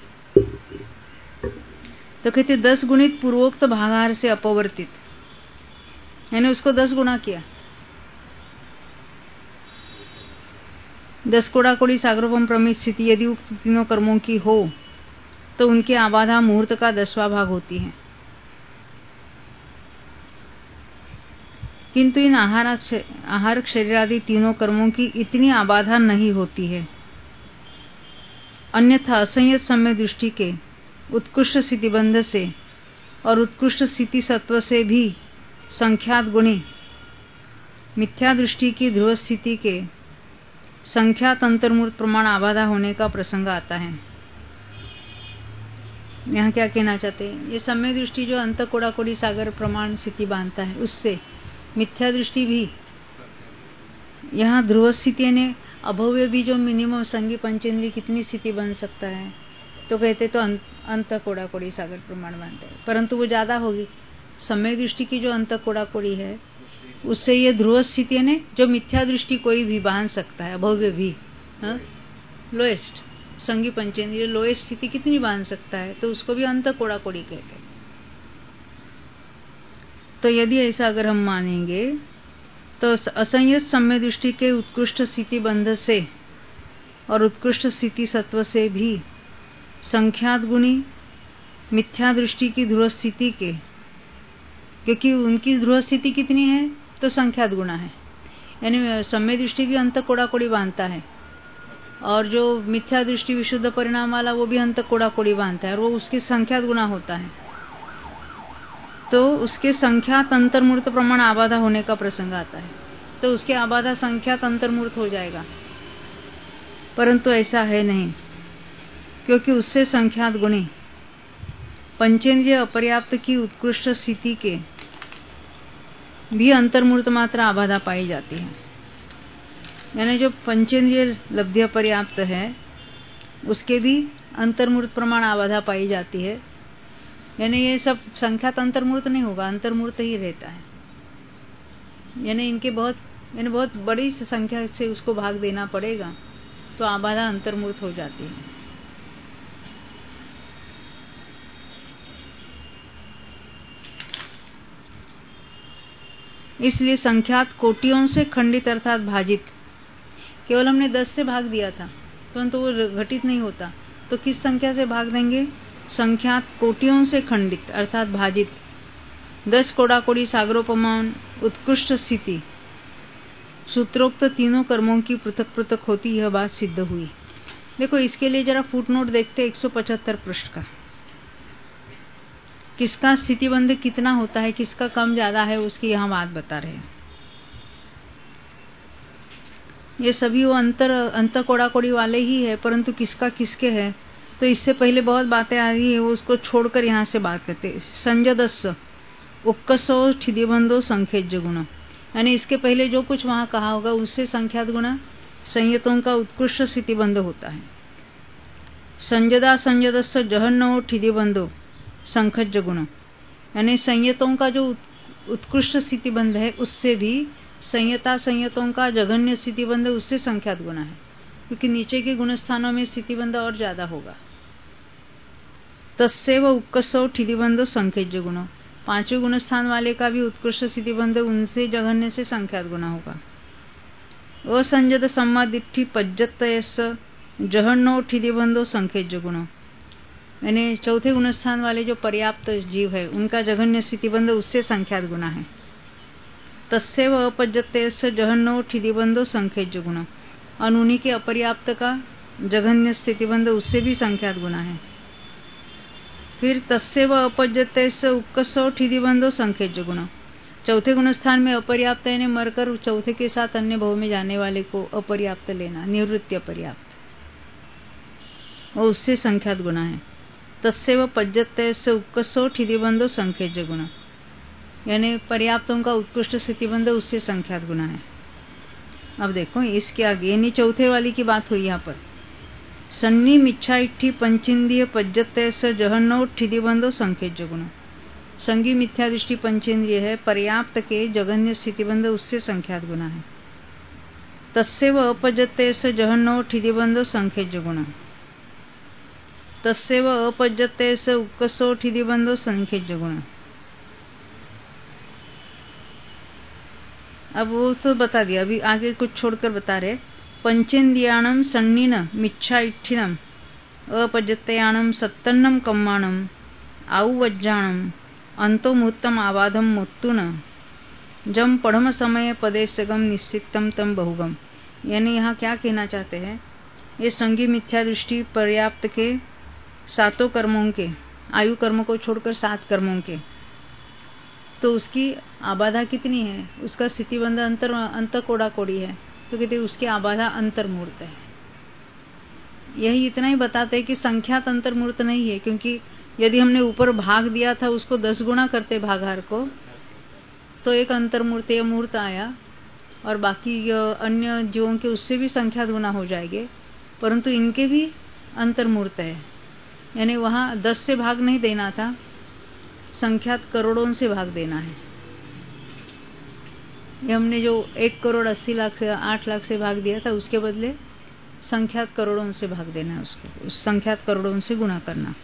तो कहते दस गुणित पूर्वोक्त भागाहार से अपवर्तित, यानी उसको दस गुना किया। दस कोड़ा कोड़ी सागरोपम प्रमित स्थिति यदि उक्त तीनों कर्मों की हो तो उनकी आबाधा मुहूर्त का दसवां भाग होती है। किंतु इन आहार आहार शरीर आदि तीनों कर्मों की इतनी आबाधा नहीं होती है। अन्यथा असंयत सम्य दृष्टि के उत्कृष्ट स्थितिबंध से और उत्कृष्ट स्थिति सत्व से भी संख्यात गुणी मिथ्या दृष्टि की ध्रुव स्थिति के संख्यात अंतर्मूर्त प्रमाण आबाधा होने का प्रसंग आता है। यहाँ क्या कहना चाहते हैं, ये सम्य दृष्टि जो अंत कोड़ा कोड़ी सागर प्रमाण स्थिति बांधता है उससे मिथ्या दृष्टि भी, यहाँ ध्रुव स्थिति ने अभव्य भी जो मिनिमम संगी पंचेंद्री कितनी स्थिति बन सकता है, तो कहते तो अंत कोड़ा कोड़ी सागर प्रमाण मानते हैं, परंतु वो ज्यादा होगी। सम्यक दृष्टि की जो अंत कोड़ा कोड़ी है उससे ये ध्रुव स्थिति ने जो मिथ्या दृष्टि कोई भी बांध सकता है, अभव्य भी, लोएस्ट संगी पंचेंद्रिय लोएस्ट स्थिति कितनी बांध सकता है, तो उसको भी अंत कोड़ा कोड़ी कहते हैं। तो यदि ऐसा अगर हम मानेंगे तो असंयत सम्य दृष्टि के उत्कृष्ट स्थिति बंध से और उत्कृष्ट स्थिति सत्व से भी संख्यात गुणी मिथ्या दृष्टि की ध्रुव स्थिति के, क्योंकि उनकी ध्रुव स्थिति कितनी है तो संख्यात गुणा है, यानी सम्य दृष्टि भी अंत कोड़ा कोड़ी बांधता है और जो मिथ्या दृष्टि विशुद्ध परिणाम वाला वो भी अंत कोड़ा कोड़ी बांधता है और वो उसकी संख्यात गुणा होता है। तो उसके संख्यात अंतर्मूर्त प्रमाण आबाधा होने का प्रसंग आता है, तो उसके आबाधा संख्यात अंतर्मूर्त हो जाएगा। परंतु ऐसा है नहीं, क्योंकि उससे संख्यात गुणी पंचेंद्रिय अपर्याप्त की उत्कृष्ट स्थिति के भी अंतर्मूर्त मात्र आबाधा पाई जाती है। यानी जो पंचेंद्रिय लब्धि पर्याप्त है उसके भी अंतर्मूर्त प्रमाण आबाधा पाई जाती है। यानी ये सब संख्यात अंतर्मूर्त नहीं होगा, अंतर्मूर्त ही रहता है। यानी इनके बहुत यानी बहुत बड़ी संख्या से उसको भाग देना पड़ेगा तो आबाधा अंतर्मूर्त हो जाती है। इसलिए संख्यात कोटियों से खंडित अर्थात भाजित, केवल हमने दस से भाग दिया था परंतु वो घटित नहीं होता, तो किस संख्या से भाग देंगे? संख्यात कोटियों से खंडित अर्थात भाजित। दस कोड़ा कोड़ी सागरोपमान उत्कृष्ट स्थिति, सूत्रोक्त तीनों कर्मों की पृथक पृथक होती, यह बात सिद्ध हुई। देखो इसके लिए जरा फुटनोट देखते एक सौ पचहत्तर पृष्ठ का। किसका स्थितिबंध कितना होता है, किसका कम ज्यादा है, उसकी यहां बात बता रहे हैं। ये सभी वो अंतर अंत कोड़ा कोड़ी वाले ही है, परंतु किसका किसके है, तो इससे पहले बहुत बातें आ रही है, वो उसको छोड़कर यहाँ से बात करते। संजदस्य उक्कसो ठिदिबंधो संखेज्य गुण, यानी इसके पहले जो कुछ वहां कहा होगा उससे संख्यात गुण संयतों का उत्कृष्ट स्थितिबंध होता है। संजदा संजदस्य जहन्नो ठिदिबंधो संखज्य गुण, यानी संयतों का जो उत्कृष्ट स्थितिबंध है उससे भी संयता संयतों का जघन्य स्थितिबंध उससे संख्यात गुण है, क्योंकि नीचे के गुण स्थानों में स्थितिबंध और ज्यादा होगा। तस्सेव उत्कृष्ट ठिदिबंधो संखेज्य गुण, पांचवें गुण स्थान वाले का भी उत्कृष्ट स्थितिबंध उनसे जघन्य से संख्यात गुण होगा। असंजत सम्मादिठी पज्जतयस जहन्नो ठिदिबंधो संखेज्य गुण, यानी चौथे गुणस्थान वाले जो पर्याप्त जीव है उनका जघन्य स्थितिबंध उससे संख्यात गुना है। तस्सेव अपज्जतेस्य जहन्नो ठिदिबंधो संखेज्य गुण, और उन्हीं के अपर्याप्त का जघन्य स्थितिबंध उससे भी संख्यात गुना है। फिर तस्सेव अपज्जतेस्य उत्कर्षो ठिदिबंधो संखेज्य गुण, चौथे गुणस्थान में अपर्याप्त यानी मरकर चौथे के साथ अन्य भव में जाने वाले को अपर्याप्त लेना, निवृत्ति अपर्याप्त, और उससे संख्यात गुना है। तस्सेव पज्जतेस्य उत्कर्षो ठिदिबंधो संखेज्य गुण, यानी पर्याप्तों का उत्कृष्ट स्थितिबंध उससे संख्यात गुना है। अब देखो इसके आगे, यानी चौथे वाली की बात हुई यहाँ पर। सन्नी मिच्छा इट्ठी पंचेंद्रिय पज्जतेस्य जहन्नो ठिदिबंधो संखेज्य गुण, संगी मिथ्या दृष्टि पंचेंद्रिय है, पर्याप्त के जघन्य स्थितिबंध उससे संख्यात गुना है। तस्सेव अपज्जतेस्य जहन्नो ठिदिबंधो संखेज्य गुण, तस्सेव अपज्जतेस्य उत्कर्षो ठिदिबंधो संखेज्य गुण। अब वो तो बता दिया, अभी आगे कुछ छोड़कर बता रहे। पंचेन्द्रियाणम सन्निन मिच्छा इट्ठिनम अपज्जतयाणम सत्तन्नम कम्माणम आउवज्जाणम अंतो मुहूर्तम आबाधम मुत्तुन जम पढ़म समय पदेशगम निश्चितम तम बहुगम, यानी यहाँ क्या कहना चाहते हैं, ये संगी मिथ्या दृष्टि पर्याप्त के सातों कर्मों के, आयु कर्म को छोड़कर सात कर्मों के, तो उसकी आबाधा कितनी है, उसका स्थितिबंध अंतर अंत कोड़ा कोड़ी है, तो कहते उसकी आबाधा अंतर्मूर्त है। यही इतना ही बताते हैं कि संख्यात अंतर्मूर्त नहीं है, क्योंकि यदि हमने ऊपर भाग दिया था उसको दस गुना करते भागार को, तो एक अंतर्मूर्त या मूर्त आया और बाकी अन्य जीवों के उससे भी संख्यात गुना हो जाएंगे, परंतु इनके भी अंतर्मूर्त है, यानी वहां दस से भाग नहीं देना था, संख्यात करोड़ों से भाग देना है। ये हमने जो एक करोड़ अस्सी लाख से आठ लाख से भाग दिया था उसके बदले संख्यात करोड़ों से भाग देना है, उसको उस संख्यात करोड़ों से गुणा करना।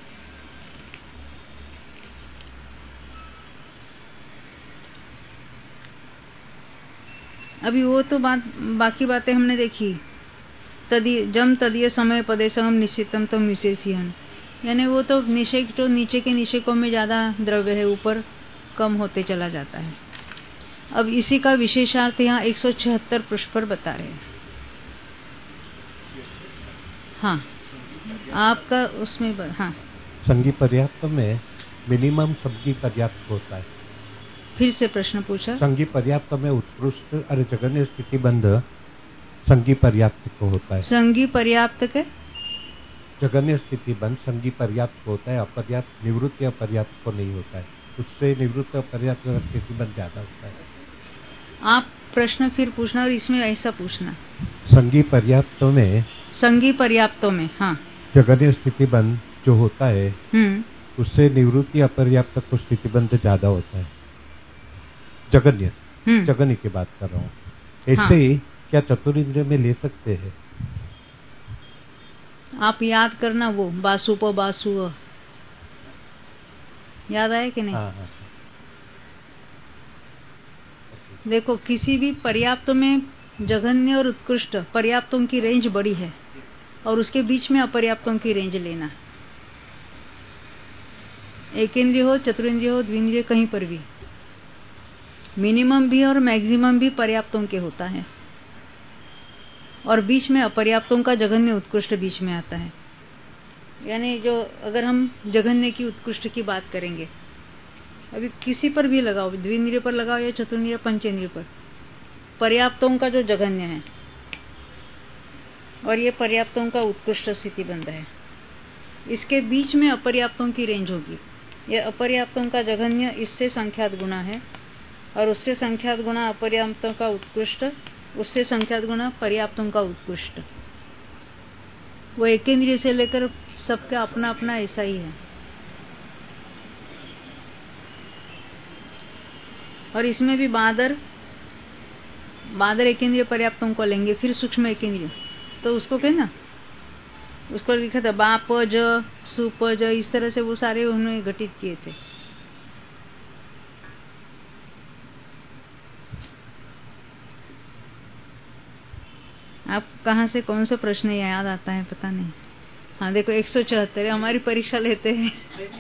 अभी वो तो बात बाकी बातें हमने देखी। तदीय जम तदीय समय पदेशम निश्चितम तम विशेषियन, यानी वो तो निषेक जो नीचे के निषेकों में ज्यादा द्रव्य है ऊपर कम होते चला जाता है। अब इसी का विशेषार्थ यहाँ एक सौ छिहत्तर पृष्ठ पर बता रहे हैं। हाँ आपका उसमें ब... हाँ संगी पर्याप्त में मिनिमम संगी पर्याप्त होता है। फिर से प्रश्न पूछा। संगी पर्याप्त में उत्कृष्ट अरे जघन्य स्थिति बंध संगी पर्याप्त को होता है। संगी पर्याप्त के जघन्य स्थिति बंध संगी पर्याप्त को होता है, अपर्याप्त निवृत्ति अपर्याप्त को नहीं होता है, उससे निवृत्त अपर्याप्त स्थिति बंध ज्यादा होता है। आप प्रश्न फिर पूछना और इसमें ऐसा पूछना। संगी पर्याप्त में संगी पर्याप्तों में हाँ जघन्य स्थिति बंध जो होता है हम्म उससे निवृत्ति अपर्याप्त को स्थिति बंध ज्यादा होता है। जघन्य जघन्य की बात कर रहा हूँ। ऐसे ही हाँ। क्या चतुर्इंद्रिय में ले सकते हैं? आप याद करना वो बासुप बासु, याद आया कि नहीं? हाँ, हाँ। देखो किसी भी पर्याप्त में जघन्य और उत्कृष्ट पर्याप्तों की रेंज बड़ी है और उसके बीच में अपर्याप्तों की रेंज लेना है। एक इंद्रिय हो, चतुरेंद्रिय हो, द्विंद्रिय, कहीं पर भी मिनिमम भी और मैक्सिमम भी पर्याप्तों के होता है और बीच में अपर्याप्तों का जघन्य उत्कृष्ट बीच में आता है। यानी जो अगर हम जघन्य की उत्कृष्ट की बात करेंगे, अभी किसी पर भी लगाओ, द्विंद्रिय पर लगाओ या चतुर्ंद्रिय पंचेंद्रिय पर, पर्याप्तों का जो जघन्य है और ये पर्याप्तों का उत्कृष्ट स्थिति बंध है, इसके बीच में अपर्याप्तों की रेंज होगी। ये अपर्याप्तों का जघन्य इससे संख्यात गुणा है और उससे संख्यात गुणा अपर्याप्तों का उत्कृष्ट, उससे संख्यात गुणा पर्याप्तों का उत्कृष्ट। वो एक इंद्रिय से लेकर सबका अपना अपना ऐसा ही है। और इसमें भी बादर बादर एक इंद्रिय पर्याप्तों को लेंगे, फिर सूक्ष्म एक इंद्रिय, तो उसको कहना, उसको लिखा था बाप ज सुप ज, इस तरह से वो सारे उन्होंने घटित किए थे। आप कहाँ से कौन सा प्रश्न याद आता है पता नहीं। हाँ देखो एक सौ चौहत्तर हमारी परीक्षा लेते हैं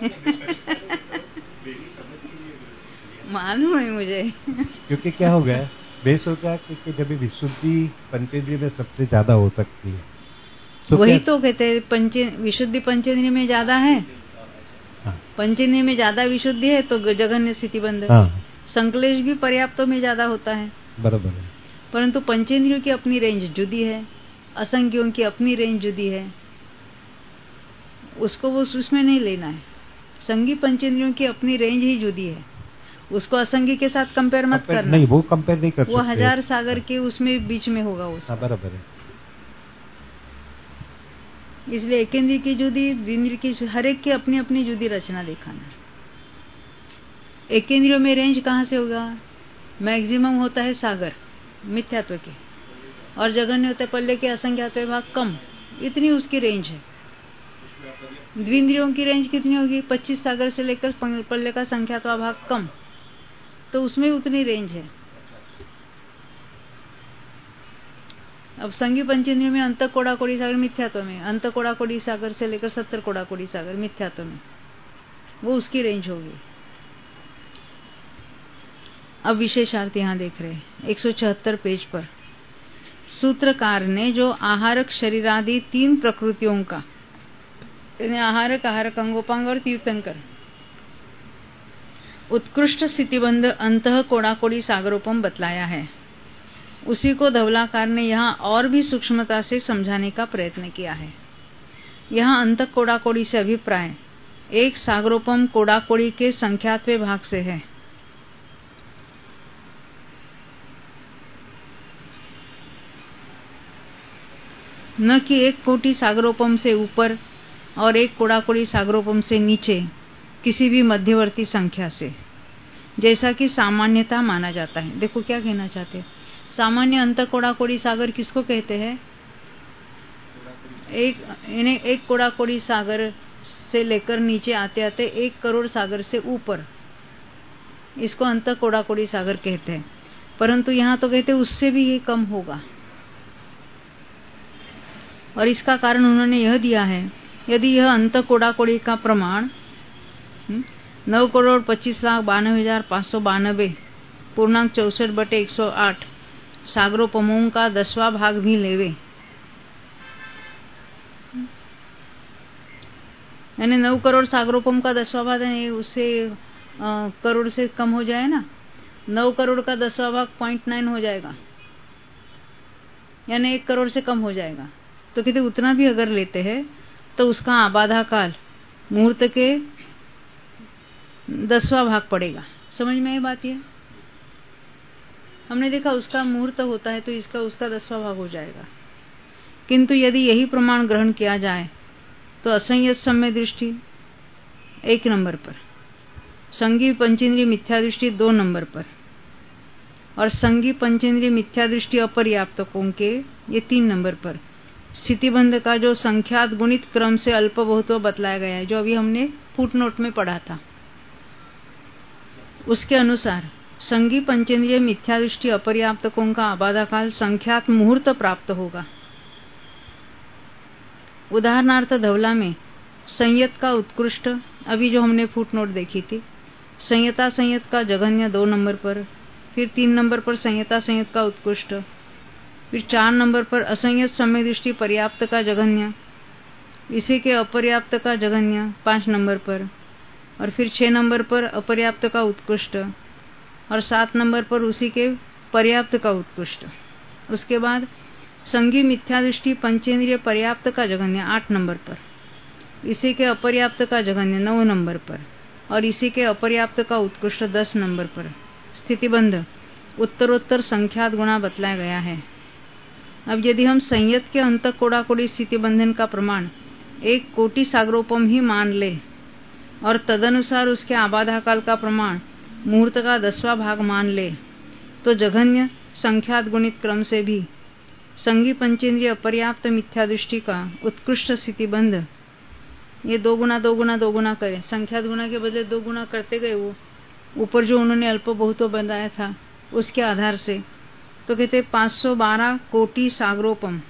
मालूम है मुझे क्योंकि क्या हो गया, बेस हो गया क्योंकि जब विशुद्धि पंचेंद्रिय में सबसे ज्यादा हो सकती है, तो वही तो कहते हैं पंचे विशुद्धि पंचेंद्रिय में ज्यादा है। हाँ। पंचेंद्रिय में ज्यादा विशुद्धि है तो जघन्य स्थिति बंध है। हाँ। संकलेश भी पर्याप्तों में ज्यादा होता है, बराबर है। परंतु पंचेंद्रियों की अपनी रेंज जुदी है, असंख्यों की अपनी रेंज जुदी है, उसको वो उसमें नहीं लेना है। संगी पंचेंद्रियों की अपनी रेंज ही जुदी है, उसको असंगी के साथ कंपेयर मत करना। नहीं, वो कंपेयर नहीं कर सकते। वो हजार सागर के उसमें बीच में होगा वो। हाँ, बराबर है। इसलिए एक इंद्रिय की जुदी, द्विंद्रिय की, हर एक की अपनी अपनी जुदी रचना दिखाना। एक इंद्रियों में रेंज कहाँ से होगा? मैक्सिमम होता है सागर मिथ्यात्व के, और जघन्य होता है पल्ले के असंख्यात्व भाग कम, इतनी उसकी रेंज है। द्विंद्रियों की रेंज कितनी होगी? पच्चीस सागर से लेकर पल्ले का संख्यात्व भाग कम, तो उसमें उतनी रेंज है। अब संगी पंचेंद्रियों में अंत कोड़ा कोड़ी सागर मिथ्यात्व में, अंत कोड़ा कोड़ी सागर से लेकर सत्तर कोड़ा कोड़ी सागर मिथ्यात्व में, वो उसकी रेंज होगी। अब विशेषार्थ यहां देख रहे हैं एक सौ चौहत्तर पेज पर। सूत्रकार ने जो आहारक शरीरादि तीन प्रकृतियों का, आहारक, आहारक अंगोपांग और तीर्थंकर, उत्कृष्ट स्थितिबंध अंतः कोड़ाकोड़ी सागरोपम बतलाया है, उसी को धवलाकार ने यहाँ और भी सूक्ष्मता से समझाने का प्रयत्न किया है। यहाँ अंत कोड़ाकोड़ी से अभिप्राय एक सागरोपम कोड़ाकोड़ी के संख्यात्व भाग से है। न कि एक कोटि सागरोपम से ऊपर और एक कोड़ाकोड़ी सागरोपम से नीचे किसी भी मध्यवर्ती संख्या से, जैसा कि सामान्यता माना जाता है। देखो क्या कहना चाहते हैं, सामान्य अंत कोड़ाकोड़ी सागर किसको कहते हैं? एक इन्हें एक कोड़ाकोड़ी सागर से लेकर नीचे आते आते एक करोड़ सागर से ऊपर, इसको अंत कोड़ाकोड़ी सागर कहते हैं। परंतु यहाँ तो कहते हैं उससे भी ये कम होगा, और इसका कारण उन्होंने यह दिया है, यदि यह अंत कोड़ाकोड़ी का प्रमाण नौ करोड़ पच्चीस लाख बानवे हजार पाँच सौ बानबे पूर्णांक चौसठ बटे एक सौ आठ सागरोपमों का दसवां भाग भी लेवे, यानी नौ करोड़ सागरोपम का दसवां भाग है, उससे आ, करोड़ से कम हो जाए ना, नौ करोड़ का दसवां भाग पॉइंट नाइन हो जाएगा, यानी एक करोड़ से कम हो जाएगा। तो कहते उतना भी अगर लेते हैं तो उसका आबाधा काल मुहूर्त के दसवां भाग पड़ेगा। समझ में आई बात? ये हमने देखा उसका मुहूर्त होता है तो इसका उसका दसवां भाग हो जाएगा। किंतु यदि यही प्रमाण ग्रहण किया जाए तो असंयत सम्य दृष्टि एक नंबर पर, संगी पंचेंद्रिय मिथ्या दृष्टि दो नंबर पर, और संगी पंचेंद्रिय मिथ्या दृष्टि अपर्याप्तकों के ये तीन नंबर पर, स्थितिबंध का जो संख्यात गुणित क्रम से अल्प बहुत बतलाया गया है, जो अभी हमने फुटनोट में पढ़ा था, उसके अनुसार संगी पंचेंद्रिय मिथ्यादृष्टि अपर्याप्तकों का आबाधाकाल संख्यात मुहूर्त प्राप्त होगा। उदाहरणार्थ धवला में संयत का उत्कृष्ट, अभी जो हमने फुटनोट देखी थी, संयता संयत का जघन्य दो नंबर पर, फिर तीन नंबर पर संयता संयत का उत्कृष्ट, फिर चार नंबर पर असंयत समय दृष्टि पर्याप्त का जघन्य, इसी के अपर्याप्त का जघन्य पांच नंबर पर, और फिर छह नंबर पर अपर्याप्त का उत्कृष्ट, और सात नंबर पर उसी के पर्याप्त का उत्कृष्ट। उसके बाद संगी मिथ्यादृष्टि पंचेंद्रिय पर्याप्त का जघन्य आठ नंबर पर, इसी के अपर्याप्त का जघन्य नौ नंबर पर, और इसी के अपर्याप्त का उत्कृष्ट दस नंबर पर स्थितिबंध उत्तरोत्तर संख्यात गुणा बतलाया गया है। अब यदि हम संयत के अंत कोड़ाकोड़ी स्थिति बंधन का प्रमाण एक कोटि सागरोपम ही मान ले और तदनुसार उसके आबाधाकाल का प्रमाण मुहूर्त का दसवां भाग मान ले, तो जघन्य संख्यात गुणित क्रम से भी संगी पंचेंद्रिय अपर्याप्त मिथ्यादृष्टि का उत्कृष्ट स्थितिबंध, ये दो गुना दो गुना दो गुना करे, संख्यात गुना के बदले दो गुना करते गए, वो ऊपर जो उन्होंने अल्प बहुत बनाया था उसके आधार से, तो कहते पांच सौ बारह कोटि सागरोपम,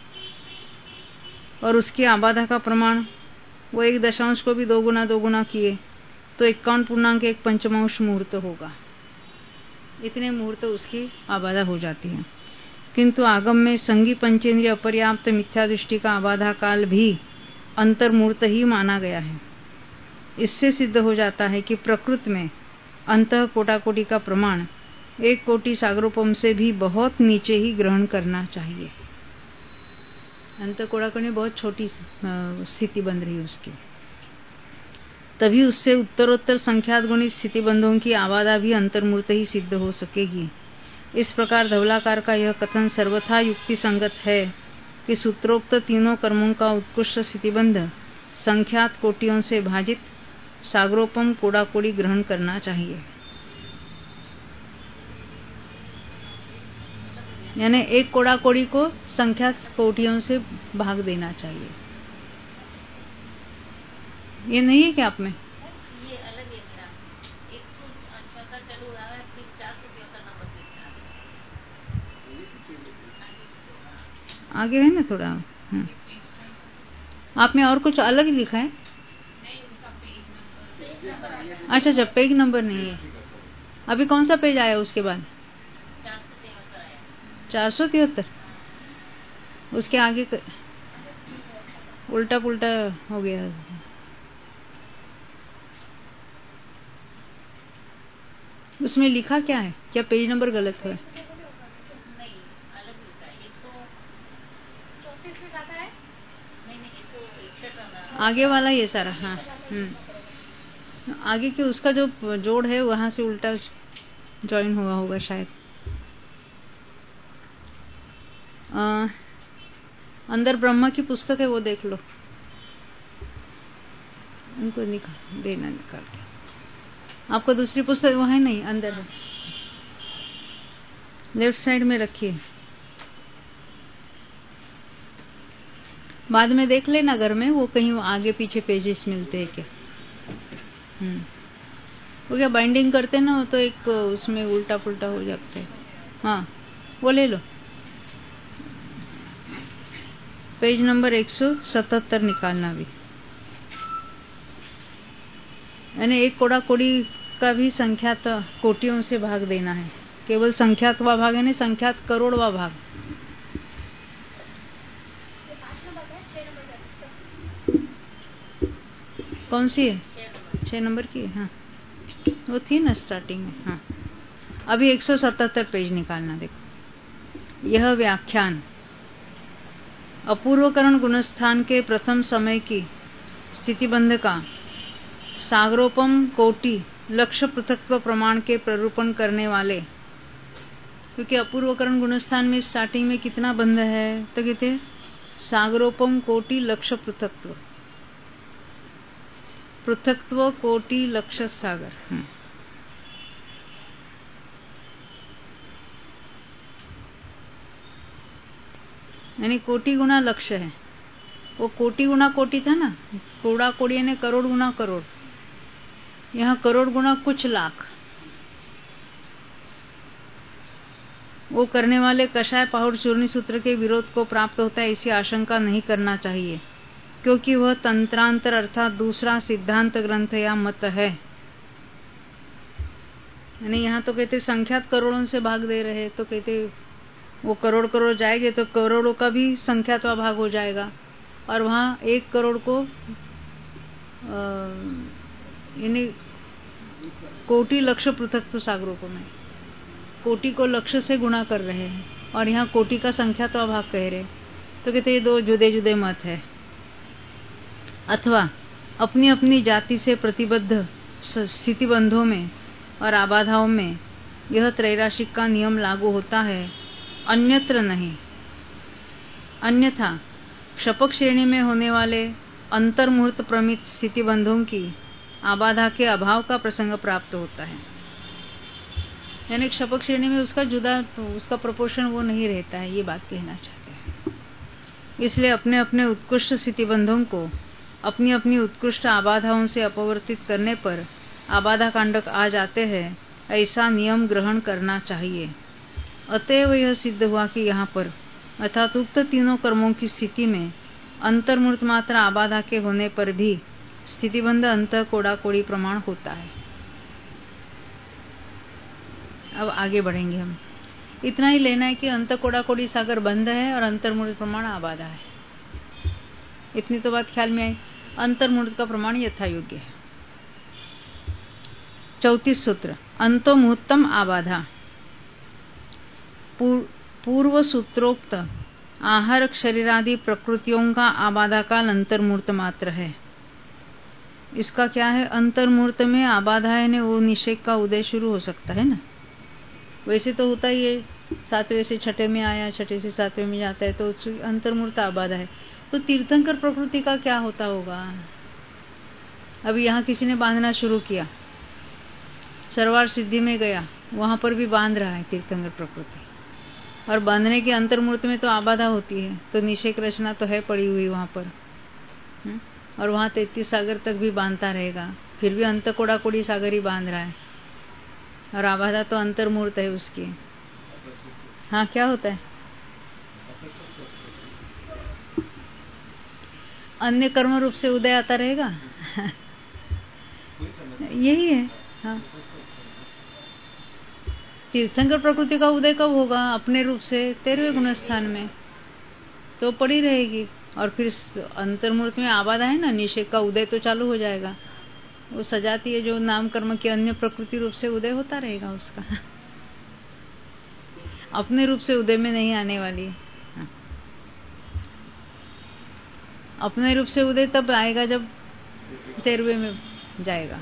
और उसकी आबाधा का प्रमाण वो एक दशांश को भी दो गुना दो गुना किए तो इक्यावन पूर्णांक एक पंचमांश मुहूर्त होगा। इतने मुहूर्त उसकी आबाधा हो जाती है। किंतु आगम में संगी पंचेंद्रिय अपर्याप्त मिथ्यादृष्टि का आबाधा काल भी अंतर्मुहूर्त ही माना गया है। इससे सिद्ध हो जाता है कि प्रकृति में अंतः कोटाकोटि का प्रमाण एक कोटि सागरोपम से भी बहुत नीचे ही ग्रहण करना चाहिए। अंतः कोटाकोटि बहुत छोटी स्थिति बन रही है उसकी, तभी उससे उत्तरोत्तर संख्यात गुणित स्थिति बंधों की आबादा भी अंतर्मूर्त ही सिद्ध हो सकेगी। इस प्रकार धवलाकार का यह कथन सर्वथा युक्ति संगत है कि सूत्रोक्त तीनों कर्मों का उत्कृष्ट स्थितिबंध संख्यात कोटियों से भाजित सागरोपम कोड़ाकोड़ी ग्रहण करना चाहिए। यानी एक कोड़ाकोड़ी को संख्यात कोटियों से भाग देना चाहिए। ये नहीं है क्या आप में? ये अलग है मेरा। एक तो छह चालू रहा है, फिर चार सौ तिहत्तर नंबर पे आगे है ना थोड़ा। हाँ। आप में और कुछ अलग लिखा है? अच्छा अच्छा, पेज नंबर नहीं है। अभी कौन सा पेज आया उसके बाद? चार सौ तिहत्तर। उसके आगे क... उल्टा पुल्टा हो गया। उसमें लिखा क्या है? क्या पेज नंबर गलत है? नहीं, अलग लिखा है। एक सौ चौंतीस में ज्यादा है। नहीं नहीं, एक सौ इकसठ आगे वाला ये सारा। हाँ, हम्म, आगे के उसका जो जोड़ है वहां से उल्टा ज्वाइन हुआ होगा शायद। आ, अंदर ब्रह्मा की पुस्तक है, वो देख लो। उनको निकाल देना, निकाल के। आपको दूसरी पुस्तक वो है नहीं, अंदर है, लेफ्ट साइड में रखिए। बाद में देख लेना घर में, वो कहीं आगे पीछे पेजेस मिलते हैं क्या। हम्म, वो क्या बाइंडिंग करते ना, वो तो एक उसमें उल्टा पुल्टा हो जाता है। हाँ, वो ले लो। पेज नंबर एक सौ सतहत्तर निकालना भी, यानी एक कोड़ा कोड़ी का भी संख्यात कोटियों से भाग देना है। केवल संख्यातवा भाग है, नहीं संख्यात करोड़वा भाग। कौन सी है? छह नंबर की। हाँ, वो थी ना स्टार्टिंग में। हाँ, अभी एक सौ सतहत्तर पेज निकालना। देखो, यह व्याख्यान अपूर्वकरण गुणस्थान के प्रथम समय की स्थितिबंध का सागरोपम कोटि लक्ष्य पृथक्त्व प्रमाण के प्ररूपण करने वाले, क्योंकि अपूर्वकरण गुणस्थान में स्टार्टिंग में कितना बंध है, तो कहते सागरोपम कोटि लक्ष्य पृथक्त्व, पृथक्त्व कोटि लक्ष्य सागर। हम्म, यानी कोटि गुना लक्ष्य है। वो कोटि गुना कोटि था ना, कोड़ा कोड़ी यानी करोड़ गुना करोड़, यहाँ करोड़ गुना कुछ लाख। वो करने वाले कषाय पाहुड़ चूर्णी सूत्र के विरोध को प्राप्त होता है, ऐसी आशंका नहीं करना चाहिए, क्योंकि वह तंत्रांतर अर्थात दूसरा सिद्धांत ग्रंथ या मत है। यानी यहाँ तो कहते संख्यात करोड़ों से भाग दे रहे, तो कहते वो करोड़ करोड़ जाएंगे तो करोड़ों का भी संख्यात्वा भाग हो जाएगा, और वहाँ एक करोड़ को यानी कोटि लक्ष्य पृथक तो सागरों में कोटि को लक्ष्य से गुणा कर रहे हैं, और यहाँ कोटि का संख्यात्वा भाग कह रहे, तो कहते ये दो जुदे जुदे मत है। अथवा अपनी अपनी जाति से प्रतिबद्ध स्थितिबंधों में और आबाधाओं में यह त्रैराशिक का नियम लागू होता है, अन्यत्र नहीं। अन्यथा क्षपक श्रेणी में होने वाले अंतर्मुहूर्त प्रमित स्थितिबंधों की आबाधा के अभाव का प्रसंग प्राप्त होता है। यानी क्षपक श्रेणी में उसका जुदा तो उसका प्रोपोर्शन वो नहीं रहता है, ये बात कहना चाहते हैं। इसलिए अपने अपने उत्कृष्ट स्थितिबंधों को अपनी अपनी उत्कृष्ट आबाधाओं से अपवर्तित करने पर आबाधा कांडक आ जाते हैं, ऐसा नियम ग्रहण करना चाहिए। अतएव यह सिद्ध हुआ कि यहाँ पर अर्थात उक्त तीनों कर्मों की स्थिति में अंतर्मूर्त मात्र आबाधा के होने पर भी स्थितिबंध अंत कोड़ा कोड़ी प्रमाण होता है। अब आगे बढ़ेंगे हम। इतना ही लेना है कि अंत कोड़ा कोड़ी सागर बंद है और अंतर्मूर्त प्रमाण आबाधा है। इतनी तो बात ख्याल में आई। अंतर्मूर्त का प्रमाण यथा योग्य है। चौतीस सूत्र अंतो मुहूर्तम आबाधा। पूर्व सूत्रोक्त आहार शरीरादि प्रकृतियों का आबाधा काल अंतर्मूर्त मात्र है। इसका क्या है, अंतर्मूर्त में आबाधा है ने वो निषेक का उदय शुरू हो सकता है ना। वैसे तो होता ही है, सातवें से छठे में आया, छठे से सातवें में जाता है, तो अंतर्मूर्त आबाधा है। तो तीर्थंकर प्रकृति का क्या होता होगा। अभी यहाँ किसी ने बांधना शुरू किया, सरवार सिद्धि में गया, वहां पर भी बांध रहा है तीर्थंकर प्रकृति, और बांधने के अंतर्मूर्त में तो आबाधा होती है, तो निषेक रचना तो है पड़ी हुई वहां पर, और वहां तैतीस सागर तक भी बांधता रहेगा, फिर भी अंत कोड़ा कोड़ी सागर ही बांध रहा है, और आबाधा तो अंतर्मूर्त है उसकी। हाँ, क्या होता है, अन्य कर्म रूप से उदय आता रहेगा। यही है। हाँ, तीर्थंकर प्रकृति का उदय कब होगा, अपने रूप से तेरहवें गुण स्थान में, तो पड़ी रहेगी, और फिर अंतर्मूर्त में आबाधा है ना, निषेक का उदय तो चालू हो जाएगा। वो सजाती है जो नाम कर्म की अन्य प्रकृति रूप से उदय होता रहेगा उसका, अपने रूप से उदय में नहीं आने वाली। हाँ। अपने रूप से उदय तब आएगा जब तेरहवें में जाएगा।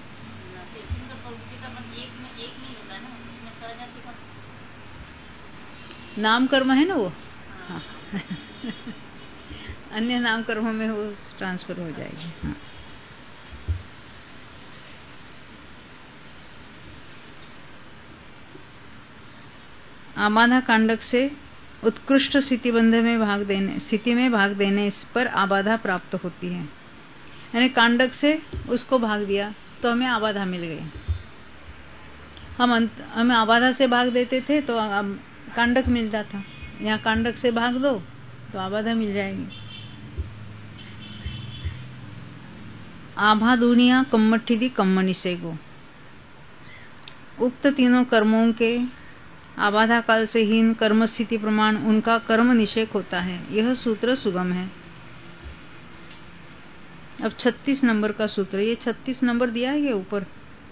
नाम कर्म है ना वो। हाँ। अन्य नाम कर्मों में वो ट्रांसफर हो जाएगी। हाँ। आबाधा कांडक से उत्कृष्ट स्थितिबंध में भाग देने स्थिति में भाग देने पर आबाधा प्राप्त होती है। यानी कांडक से उसको भाग दिया तो हमें आबाधा मिल गई। हम हमें आबाधा से भाग देते थे तो कांडक मिलता था, यहाँ कांडक से भाग दो तो आबाधा मिल जाएगी। आभा दुनिया कम्मठिदी कम्मनि से गो। उक्त तीनों कर्मों के आबाधा काल से हीन कर्म स्थिति प्रमाण उनका कर्म निषेक होता है। यह सूत्र सुगम है। अब छत्तीस नंबर का सूत्र, ये छत्तीस नंबर दिया है, ये ऊपर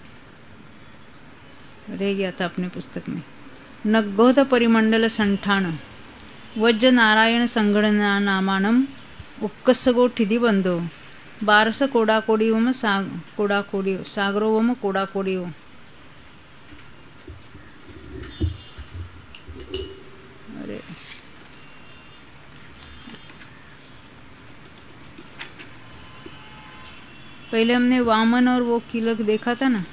रह गया था अपने पुस्तक में। नग्गोध परिमंडल संठान वज्र नारायण संगणना नामानम उपकसगो ठिधि बंधो बारस कोड़ा कोड़ियों साग कोड़ा कोड़ियो सागरोवम कोड़ा कोड़ियो। अरे पहले हमने वामन और वो कीलक देखा था ना।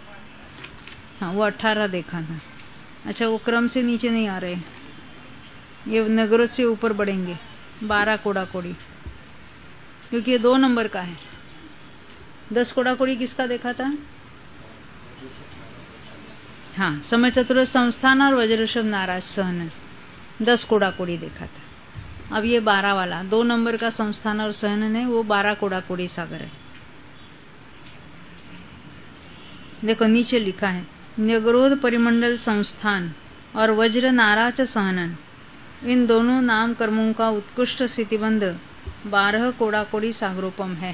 हाँ, वो अठारह देखा था। अच्छा, वो क्रम से नीचे नहीं आ रहे। ये नगरोध से ऊपर बढ़ेंगे, बारह कोड़ा कोड़ी, क्योंकि ये दो नंबर का है। दस कोड़ा कोड़ी किसका देखा था? हाँ, समय चतुर संस्थान और वज्रषभ नाराज सहन, दस कोड़ा कोड़ी देखा था। अब ये बारह वाला दो नंबर का संस्थान और सहनन है, वो बारह कोड़ा कोड़ी सागर है। देखो नीचे लिखा है नगरोध परिमंडल संस्थान और वज्र नाराज सहनन, इन दोनों नाम कर्मों का उत्कृष्ट स्थितिबंध बारह कोड़ा कोड़ी सागरोपम है।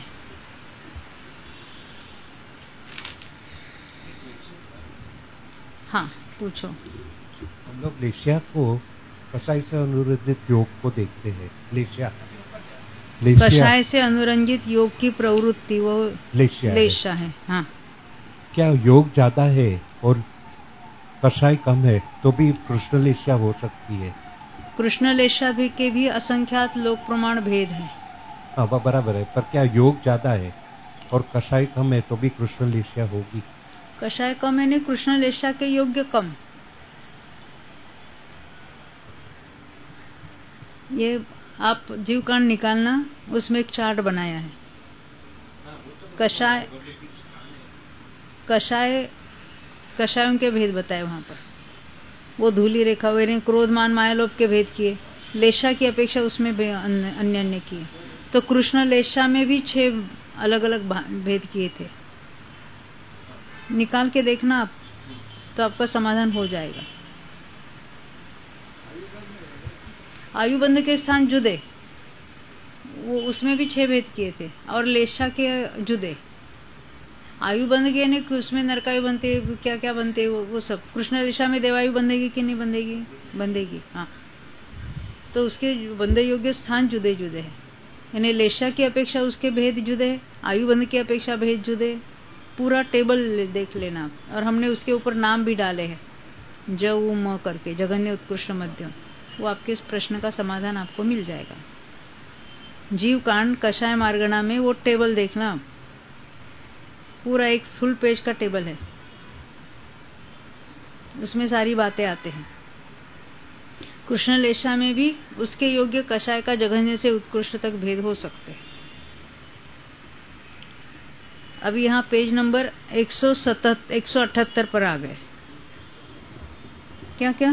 हाँ पूछो। हम लोग लेशिया को कषाय से अनुरंजित योग को देखते हैं। लेशिया कषाय से अनुरंजित योग की प्रवृत्ति वो लेशिया लेशा है, है। हाँ, क्या योग ज्यादा है और कषाय कम है तो भी कृष्ण लेशिया हो सकती है? कृष्ण लेशा भी के भी असंख्यात लोक प्रमाण भेद है। हाँ वह बराबर है, पर क्या योग ज्यादा है और कषाय कम है तो भी कृष्ण लेशिया होगी? कषाय कम है, नहीं कृष्ण लेशा के योग्य कम। ये आप जीवकांड निकालना, उसमें एक चार्ट बनाया है। कषाय कषाय कषायों के भेद बताए वहां पर, वो धूली रेखा वेरे क्रोध मान मायालोभ के भेद किए, लेशा की अपेक्षा उसमें अन्य अन्य किए। तो कृष्ण लेशा में भी छह अलग अलग भेद किए थे। निकाल के देखना आप, तो आपका समाधान हो जाएगा। आयुबंध के स्थान जुदे, वो उसमें भी छह भेद किए थे, और लेशा के जुदे। आयुबंध के ने उसमें नरकायु बनते, क्या क्या बनते, वो, वो सब। कृष्ण लेशा में देवायु बंधेगी कि नहीं बंधेगी? बंधेगी। हाँ, तो उसके बंधे योग्य स्थान जुदे जुदे है, यानी लेशा की अपेक्षा उसके भेद जुदे, आयुबंध की अपेक्षा भेद जुदे। पूरा टेबल देख लेना, और हमने उसके ऊपर नाम भी डाले हैं, ज उ म करके, जघन्य उत्कृष्ट मध्यम। वो आपके इस प्रश्न का समाधान आपको मिल जाएगा। जीव कांड कषाय मार्गणा में वो टेबल देखना, पूरा एक फुल पेज का टेबल है, उसमें सारी बातें आते हैं। कृष्ण लेशा में भी उसके योग्य कषाय का जघन्य से उत्कृष्ट तक भेद हो सकते हैं। अभी यहाँ पेज नंबर एक सौ अठहत्तर पर आ गए। क्या क्या?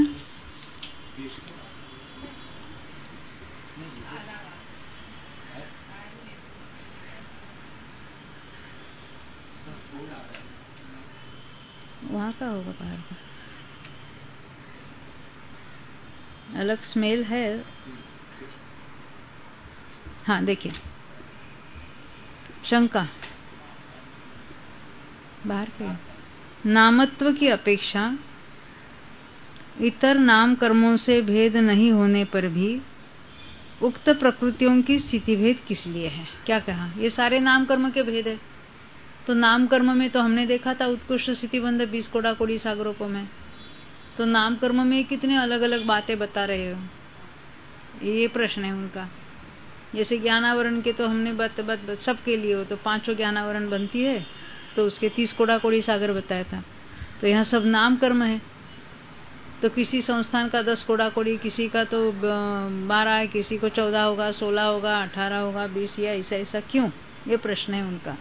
वहां का होगा, बाहर का अलग स्मेल है। हाँ देखिए, शंका बाहर के नामत्व की अपेक्षा इतर नाम कर्मों से भेद नहीं होने पर भी उक्त प्रकृतियों की स्थिति भेद किस लिए है? क्या कहा? ये सारे नाम कर्म के भेद है। तो नाम कर्म में तो हमने देखा था उत्कृष्ट स्थिति बंध बीस कोड़ा कोड़ी सागरों में। तो नाम कर्म में कितने अलग अलग बातें बता रहे हो, ये प्रश्न है उनका। जैसे ज्ञानावरण के तो हमने बात बात सबके लिए हो तो पांचों ज्ञानावरण बनती है, तो उसके तीस कोड़ा कोड़ी सागर बताया था। तो यहाँ सब नाम कर्म है, तो किसी संस्थान का दस कोड़ा कोड़ी, किसी का तो बारह है, किसी को चौदह होगा, सोलह होगा, अठारह होगा, बीस, या ऐसा ऐसा क्यों? ये प्रश्न है उनका।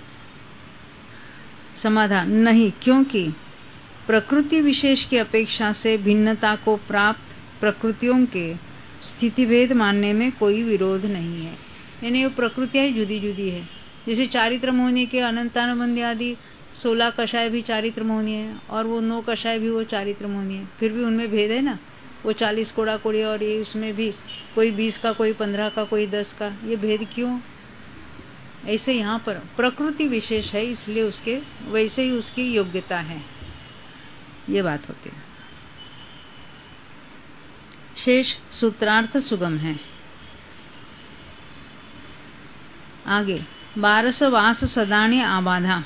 समाधान नहीं, क्योंकि प्रकृति विशेष की अपेक्षा से भिन्नता को प्राप्त प्रकृतियों के स्थिति भेद मानने में कोई विरोध नहीं है। यानी वो प्रकृतियां जुदी जुदी है। जैसे चारित्र मोहनी के अनंतानुबंधी आदि सोलह कषाय भी चारित्र मोहनी है, और वो नौ कषाय भी वो चारित्र मोहनी है, फिर भी उनमें भेद है ना। वो चालीस कोड़ा कोड़ी, और ये उसमें भी कोई बीस का, कोई पंद्रह का, कोई दस का। ये भेद क्यों? ऐसे यहाँ पर प्रकृति विशेष है, इसलिए उसके वैसे ही उसकी योग्यता है, ये बात होती है। शेष सूत्रार्थ सुगम है। आगे बारस वास सदानी आबाधा,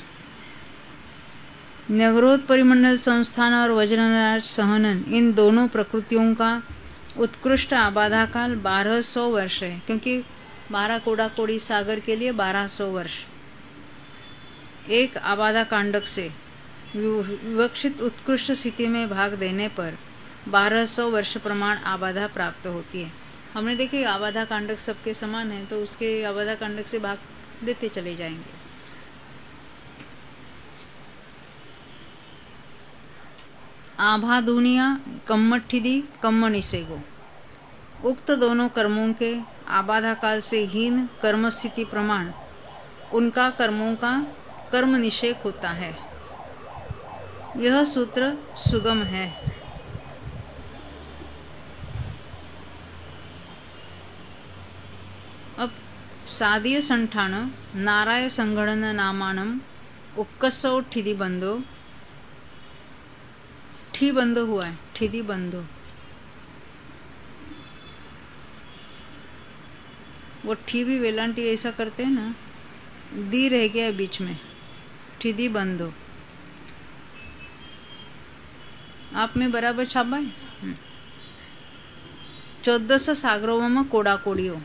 नगरोध परिमंडल संस्थान और वज्रनाराज सहनन, इन दोनों प्रकृतियों का उत्कृष्ट आबाधा काल बारह सौ वर्ष है, क्योंकि बारह कोड़ा कोड़ी सागर के लिए बारह सौ वर्ष। एक आबाधा कांडक से विवक्षित उत्कृष्ट स्थिति में भाग देने पर बारह सौ वर्ष प्रमाण आबाधा प्राप्त होती है। हमने देखे आबाधा कांडक सबके समान है, तो उसके आबाधा कांडक से भाग देते चले जाएंगे। आभाधुनिया कम्मठिदी कम्म निषेगो, उक्त दोनों कर्मों के आबाधा काल से हीन कर्म स्थिति प्रमाण उनका कर्मों का कर्म निषेध होता है। यह सूत्र सुगम है। अब सादीय संठान नाराय संगणन नामानम उक्कसो ठिदी बंधो, ठी बंधो हुआ है, ठिदी बंधो, वो ठी भी वेलांटी ऐसा करते हैं ना, दी रह गया बीच में, ठिदी बंधो। आप में बराबर छापा है। चौदह सौ सागरों कोड़ा कोड़ियों,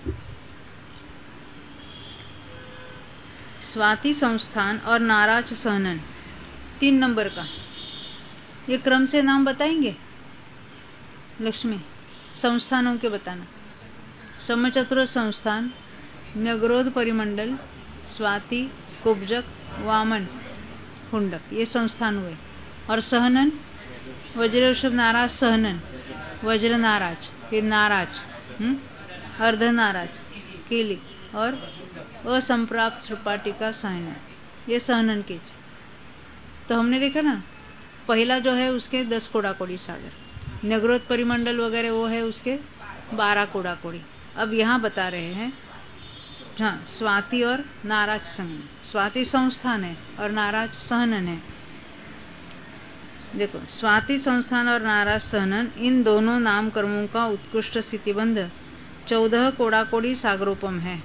स्वाति संस्थान और नाराज सहनन, तीन नंबर का। ये क्रम से नाम बताएंगे लक्ष्मी, संस्थानों के बताना। समचतुर संस्थान, नगरोध परिमंडल, स्वाति, कुब्जक, वामन, हुंडक, ये संस्थान हुए। और सहनन वज्रऋषभ नाराज सहनन, वज्र नाराज, फिर नाराज, हम्म अर्ध नाराज, कीली और असंप्राप्त श्रुपाटिका सहनन, ये सहनन के। तो हमने देखा ना, पहला जो है उसके दस कोड़ा कोड़ी सागर, नगरोध परिमंडल वगैरह वो है उसके बारह कोड़ा कोड़ी। अब यहाँ बता रहे हैं हाँ, स्वाति और नाराज सहनन। स्वाति संस्थान है और नाराज सहनन है। देखो, स्वाति संस्थान और नाराज सहनन, इन दोनों नाम कर्मों का उत्कृष्ट स्थितिबंध चौदह कोड़ा कोड़ी सागरोपम है।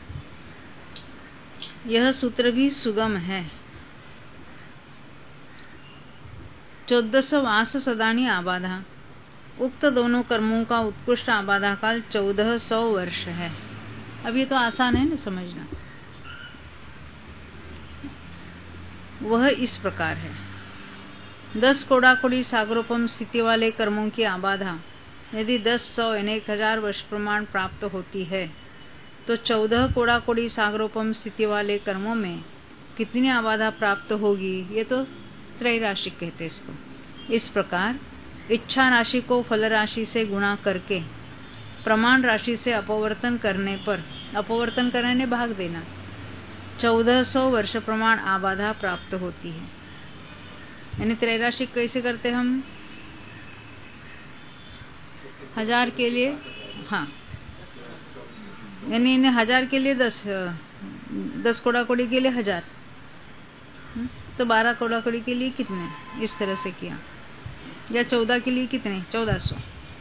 यह सूत्र भी सुगम है। चौदह सौ वास सदानी आबाधा, उक्त दोनों कर्मों का उत्कृष्ट आबाधा काल चौदह सौ वर्ष है। अब ये तो आसान है ना समझना। वह इस प्रकार है, दस कोड़ा कोड़ी सागरोपम स्थिति वाले कर्मों की आबाधा यदि दस सौ यानी एक हजार वर्ष प्रमाण प्राप्त होती है, तो चौदह कोड़ा कोड़ी सागरोपम स्थिति वाले कर्मों में कितनी आबाधा प्राप्त होगी, ये तो त्रैराशिक कहते हैं इसको। इस प्रकार इच्छा राशि को फल राशि से गुणा करके प्रमाण राशि से अपवर्तन करने पर, अपवर्तन करने ने भाग देना, चौदह सौ वर्ष प्रमाण आबाधा प्राप्त होती है। यानी त्रैराशिक कैसे करते हम, हजार के लिए, हाँ, यानी इन्हें हजार के लिए दस, दस कोड़ा कोड़ी के लिए हजार, तो बारह कोड़ा कोड़ी के लिए कितने, इस तरह से किया। या चौदह के लिए कितने, चौदह सौ।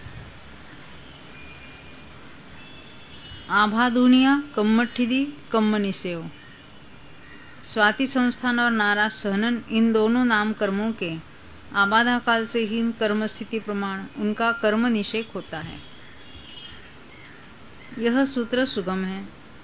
आभाधुनिया कम्मठिदी कम्म निषेव, स्वाति संस्थान और नाराज सहनन, इन दोनों नाम कर्मों के आबाधा काल से हीन कर्म स्थिति प्रमाण उनका कर्म निषेध होता है। यह सूत्र सुगम है।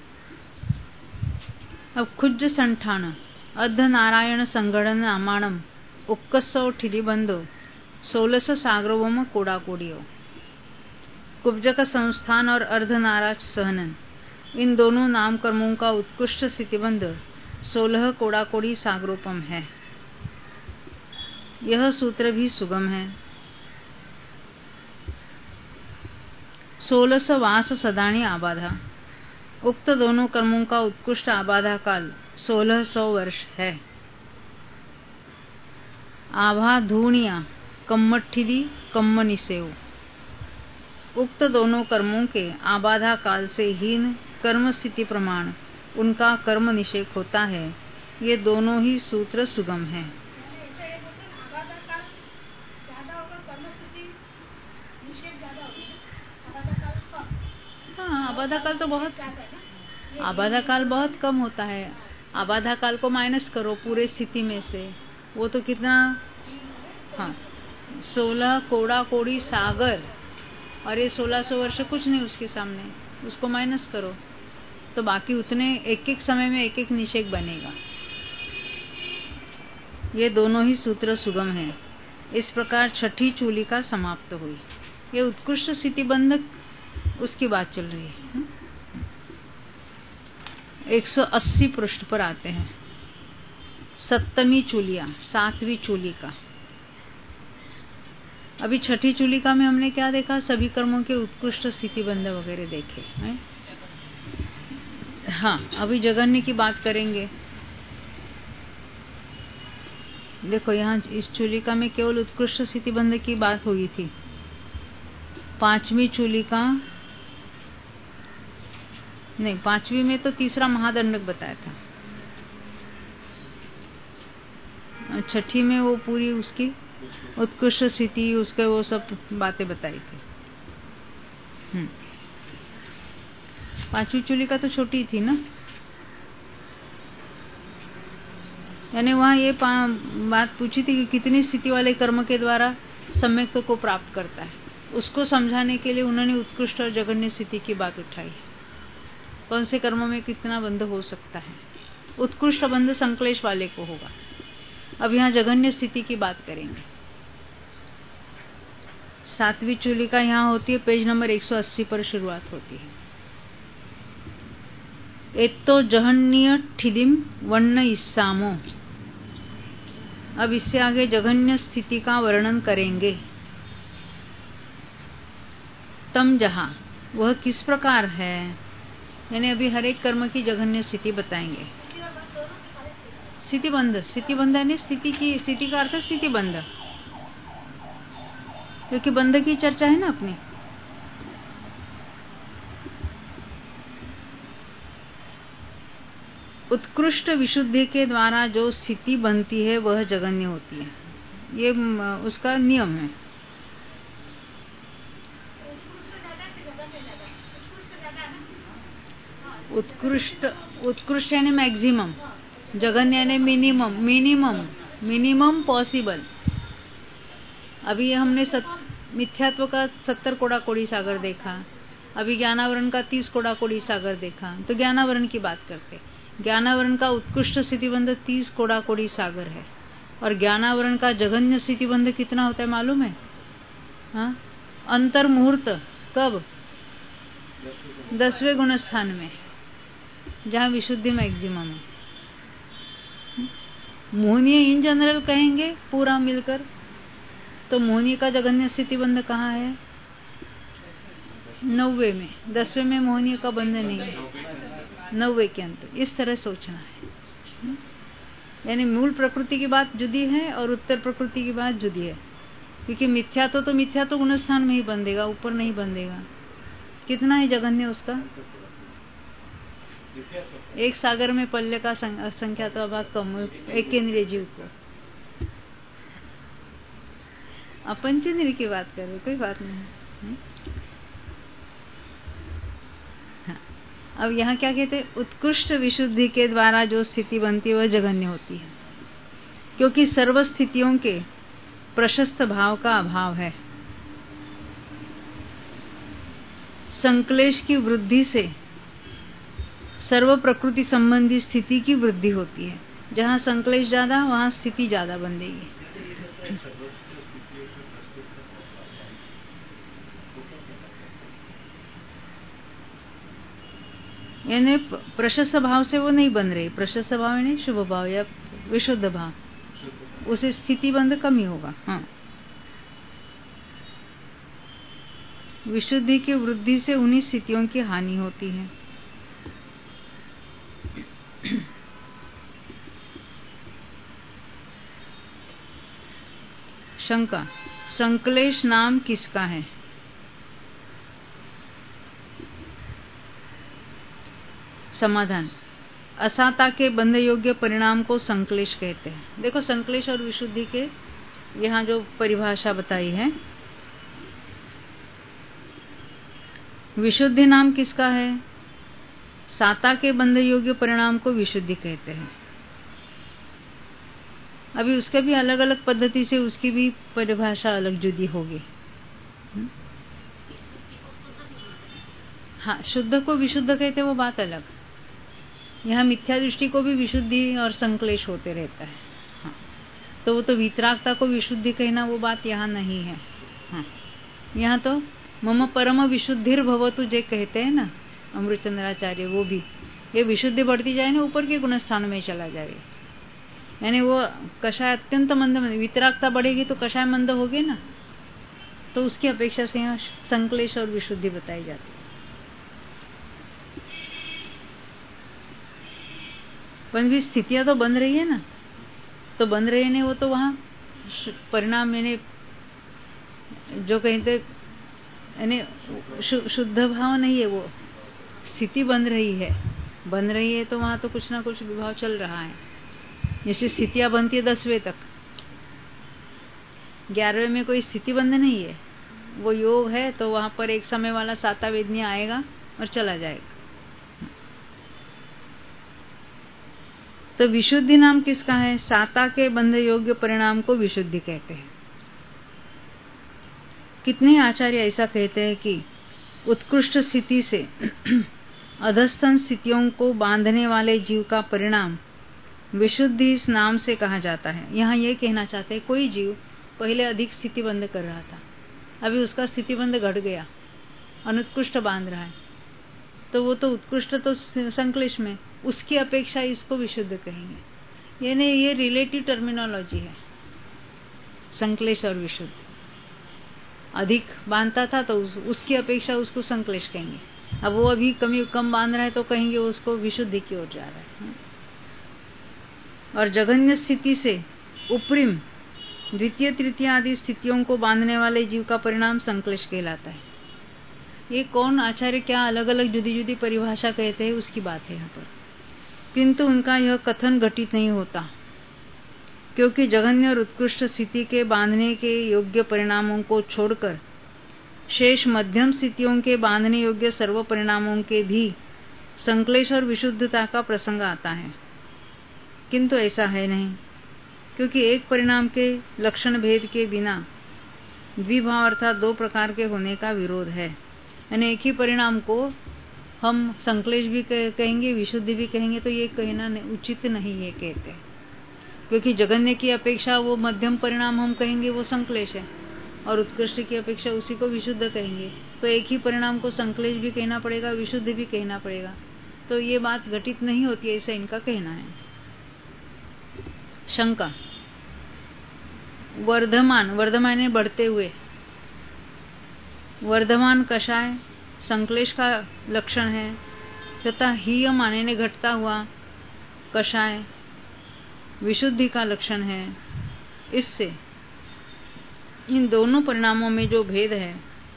अब खुज्ज संठान अध नारायण संगणन नामाणम उक्कसो ठिदी बंधो सोलस सागरोवम कोड़ा कोड़ियो, कुब्जक संस्थान और अर्ध नाराज सहनन, इन दोनों नाम कर्मों का उत्कृष्ट स्थितिबंध सोलह कोड़ा कोड़ी सागरोपम है। यह सूत्र भी सुगम है। सोलस वास सदानी आबाधा, उक्त दोनों कर्मों का उत्कृष्ट आबाधा काल सोलह सौ वर्ष है। आभाधूनिया कम्मठिदी कम्म निषेव, उक्त दोनों कर्मों के आबाधा काल से हीन कर्म स्थिति प्रमाण उनका कर्म निषेध होता है। ये दोनों ही सूत्र सुगम हैं। हाँ, आबाधा काल तो बहुत, आबाधा काल बहुत कम होता है। आबाधा काल को माइनस करो पूरे स्थिति में से, वो तो कितना, हाँ, सोलह कोड़ा कोड़ी सागर, और ये सोलह सौ वर्ष कुछ नहीं उसके सामने, उसको माइनस करो तो बाकी उतने एक एक समय में एक एक निषेध बनेगा। ये दोनों ही सूत्र सुगम हैं। इस प्रकार छठी चूलिका समाप्त हुई। ये उत्कृष्ट स्थिति बंधक उसकी बात चल रही है। एक सौ अस्सी पृष्ठ पर आते हैं। सप्तमी चूलिया, सातवीं चूलिका। अभी छठी चूलिका में हमने क्या देखा? सभी कर्मों के उत्कृष्ट स्थिति बंध वगैरह देखे हैं। हाँ, अभी जगन्य की बात करेंगे। देखो यहाँ इस चूलिका में केवल उत्कृष्ट स्थिति बंध की बात हुई थी। पांचवी चूलिका नहीं, पांचवी में तो तीसरा महादंडक बताया था। छठी में वो पूरी उसकी उत्कृष्ट स्थिति, उसके वो सब बातें बताई थी। हम्म पांचवी चूलिका तो छोटी थी ना, यानी वहां ये बात पूछी थी कि कितनी स्थिति वाले कर्म के द्वारा सम्यक को प्राप्त करता है। उसको समझाने के लिए उन्होंने उत्कृष्ट और जघन्य स्थिति की बात उठाई। कौन से कर्मों में कितना बंध हो सकता है? उत्कृष्ट बंध संक्लेश वाले को होगा। अब यहाँ जघन्य स्थिति की बात करेंगे। सातवीं चूलिका यहाँ होती है, पेज नंबर एक सौ अस्सी पर शुरुआत होती है। एत्तो जघन्य ठिदिम वन्न इस्सामो। अब इससे आगे जघन्य स्थिति का वर्णन करेंगे। तम जहां, वह किस प्रकार है, यानी अभी हर एक कर्म की जघन्य स्थिति बताएंगे। स्थिति बंध, स्थिति बंध यानी स्थिति की, स्थिति का अर्थ स्थिति बंध, क्योंकि बंध की चर्चा है ना अपनी। उत्कृष्ट विशुद्धि के द्वारा जो स्थिति बनती है वह जघन्य होती है, ये उसका नियम है। उत्कृष्ट, उत्कृष्ट यानी मैक्सिमम, जघन्य यानी मिनिमम, मिनिमम मिनिमम पॉसिबल। अभी हमने सत, मिथ्यात्व का सत्तर कोड़ा कोड़ी सागर देखा, अभी ज्ञानावरण का तीस कोड़ा कोड़ी सागर देखा। तो ज्ञानावरण की बात करते, ज्ञानावरण का उत्कृष्ट स्थितिबंध तीस कोड़ा कोड़ी सागर है, और ज्ञानावरण का जघन्य स्थितिबंध कितना होता है मालूम है? हाँ, अंतर मुहूर्त कब? दसवें गुण स्थान में, जहां विशुद्धि मैक्सिमम है। मोहनीय इन जनरल कहेंगे पूरा मिलकर, तो मोहनीय का जघन्य स्थितिबंध कहाँ है? नौवे में। दसवें में मोहनीय का बंध नहीं है, नौवे के अंत। इस तरह सोचना है, यानी मूल प्रकृति की बात जुदी है और उत्तर प्रकृति की बात जुदी है। क्योंकि मिथ्या तो, तो मिथ्या तो गुणस्थान में ही बंधेगा, ऊपर नहीं बंधेगा। कितना है जघन्य उसका? एक सागर में पल्ले का संख्या तो अब कम, एक केंद्रीय जीव को। अब पंचेंद्रिय की बात कर रहे, कोई बात नहीं है। हाँ, अब यहाँ क्या कहते हैं? उत्कृष्ट विशुद्धि के द्वारा जो स्थिति बनती है वह जघन्य होती है, क्योंकि सर्व स्थितियों के प्रशस्त भाव का अभाव है। संक्लेश की वृद्धि से सर्व प्रकृति संबंधी स्थिति की वृद्धि होती है। जहां संक्लेश ज्यादा वहां स्थिति ज्यादा बनेगी। यानी प्रशस्त भाव से वो नहीं बन रही। प्रशस्त भाव यानी शुभ भाव या विशुद्ध भाव, उसे स्थिति बंध कम ही होगा। हाँ, विशुद्धि की वृद्धि से उन्हीं स्थितियों की हानि होती है। शंका, संक्लेश नाम किसका है? समाधान, असाता के बंध योग्य परिणाम को संक्लेश कहते हैं। देखो, संक्लेश और विशुद्धि के यहाँ जो परिभाषा बताई है, विशुद्धि नाम किसका है? साता के बंध योग्य परिणाम को विशुद्धि कहते हैं। अभी उसके भी अलग अलग पद्धति से उसकी भी परिभाषा अलग जुदी होगी। हाँ, शुद्ध को विशुद्ध कहते हैं, वो बात अलग। यहाँ मिथ्या दृष्टि को भी विशुद्धि और संक्लेश होते रहता है। हाँ, तो वो तो वितरागता को विशुद्धि कहना वो बात यहाँ नहीं है। हाँ, यहाँ तो मम परम विशुद्धिर भवतु जे कहते हैं ना अमृतचंद्राचार्य, वो भी ये विशुद्धि बढ़ती जाए ना ऊपर के गुण स्थान में चला जाए, यानी वो कषाय अत्यंत मंद, वितरागता बढ़ेगी तो कषाय मंद होगी ना, तो उसकी अपेक्षा से यहाँ संक्लेश और विशुद्धि बताई जाती है। पर भी स्थितियां तो बन रही है ना, तो बन रही है वो तो वहां परिणाम मैंने जो कहते यानी शुद्ध भाव नहीं है, वो स्थिति बन रही है, बन रही है तो वहां तो कुछ ना कुछ विभाव चल रहा है। जैसे स्थितियां बनती है दसवें तक, ग्यारहवें में कोई स्थिति बंध नहीं है, वो योग है तो वहां पर एक समय वाला साता वेदनी आएगा और चला जाएगा। तो विशुद्धि नाम किसका है? साता के बंध योग्य परिणाम को विशुद्धि कहते हैं। कितने आचार्य ऐसा कहते हैं कि उत्कृष्ट स्थिति से अधस्तन स्थितियों को बांधने वाले जीव का परिणाम विशुद्धि इस नाम से कहा जाता है। यहाँ ये कहना चाहते हैं कोई जीव पहले अधिक स्थिति बंध कर रहा था, अभी उसका स्थिति बंध घट गया, अनुत्कृष्ट बांध रहा है, तो वो तो उत्कृष्ट तो संक्लेश में, उसकी अपेक्षा इसको विशुद्ध कहेंगे। यानी ये रिलेटिव टर्मिनोलॉजी है, संक्लेश और विशुद्ध। अधिक बांधता था तो उस, उसकी अपेक्षा उसको संक्लेश कहेंगे, अब वो अभी कमी कम बांध रहा है तो कहेंगे उसको विशुद्धि की ओर जा रहा है। और जघन्य स्थिति से उपरिम द्वितीय तृतीय आदि स्थितियों को बांधने वाले जीव का परिणाम संक्लेश कहलाता है। ये कौन आचार्य क्या अलग अलग जुदी जुदी परिभाषा कहते हैं उसकी बात है यहाँ पर, किंतु उनका यह कथन घटित नहीं होता, क्योंकि जघन्य और उत्कृष्ट स्थिति के बांधने के योग्य परिणामों को छोड़कर शेष मध्यम स्थितियों के बांधने योग्य सर्व परिणामों के भी संक्लेश और विशुद्धता का प्रसंग आता है। किंतु ऐसा है नहीं, क्योंकि एक परिणाम के लक्षण भेद के बिना द्विभाव अर्थात दो प्रकार के होने का विरोध है। यानी एक ही परिणाम को हम संक्लेश भी कहेंगे विशुद्धि भी कहेंगे, तो ये कहना उचित नहीं है कहते, क्योंकि जघन्य की अपेक्षा वो मध्यम परिणाम हम कहेंगे वो संक्लेश है, और उत्कृष्ट की अपेक्षा उसी को विशुद्ध कहेंगे, तो एक ही परिणाम को संक्लेश भी कहना पड़ेगा विशुद्ध भी कहना पड़ेगा, तो ये बात घटित नहीं होती है, ऐसा इनका कहना है। शंका, वर्धमान, वर्धमान ने बढ़ते हुए, वर्धमान कषाय संक्लेश का लक्षण है, तथा हीय माने ने घटता हुआ कषाय विशुद्धि का लक्षण है। इससे इन दोनों परिणामों में जो भेद है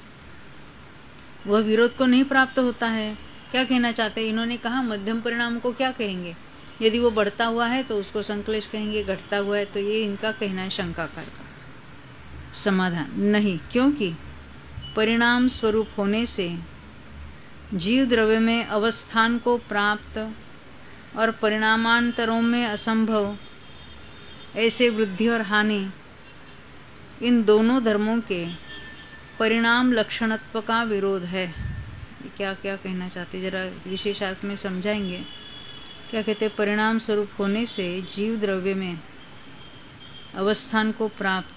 वह विरोध को नहीं प्राप्त होता है। क्या कहना चाहते हैं इन्होंने कहा मध्यम परिणाम को क्या कहेंगे, यदि वो बढ़ता हुआ है तो उसको संक्लेश कहेंगे, घटता हुआ है तो ये इनका कहना है शंकाकार का। समाधान, नहीं, क्योंकि परिणाम स्वरूप होने से जीव द्रव्य में अवस्थान को प्राप्त और परिणामांतरों में असंभव ऐसे वृद्धि और हानि, इन दोनों धर्मों के परिणाम लक्षणत्व का विरोध है। क्या क्या कहना चाहते जरा विशेषार्थ में समझाएंगे। क्या कहते, परिणाम स्वरूप होने से जीव द्रव्य में अवस्थान को प्राप्त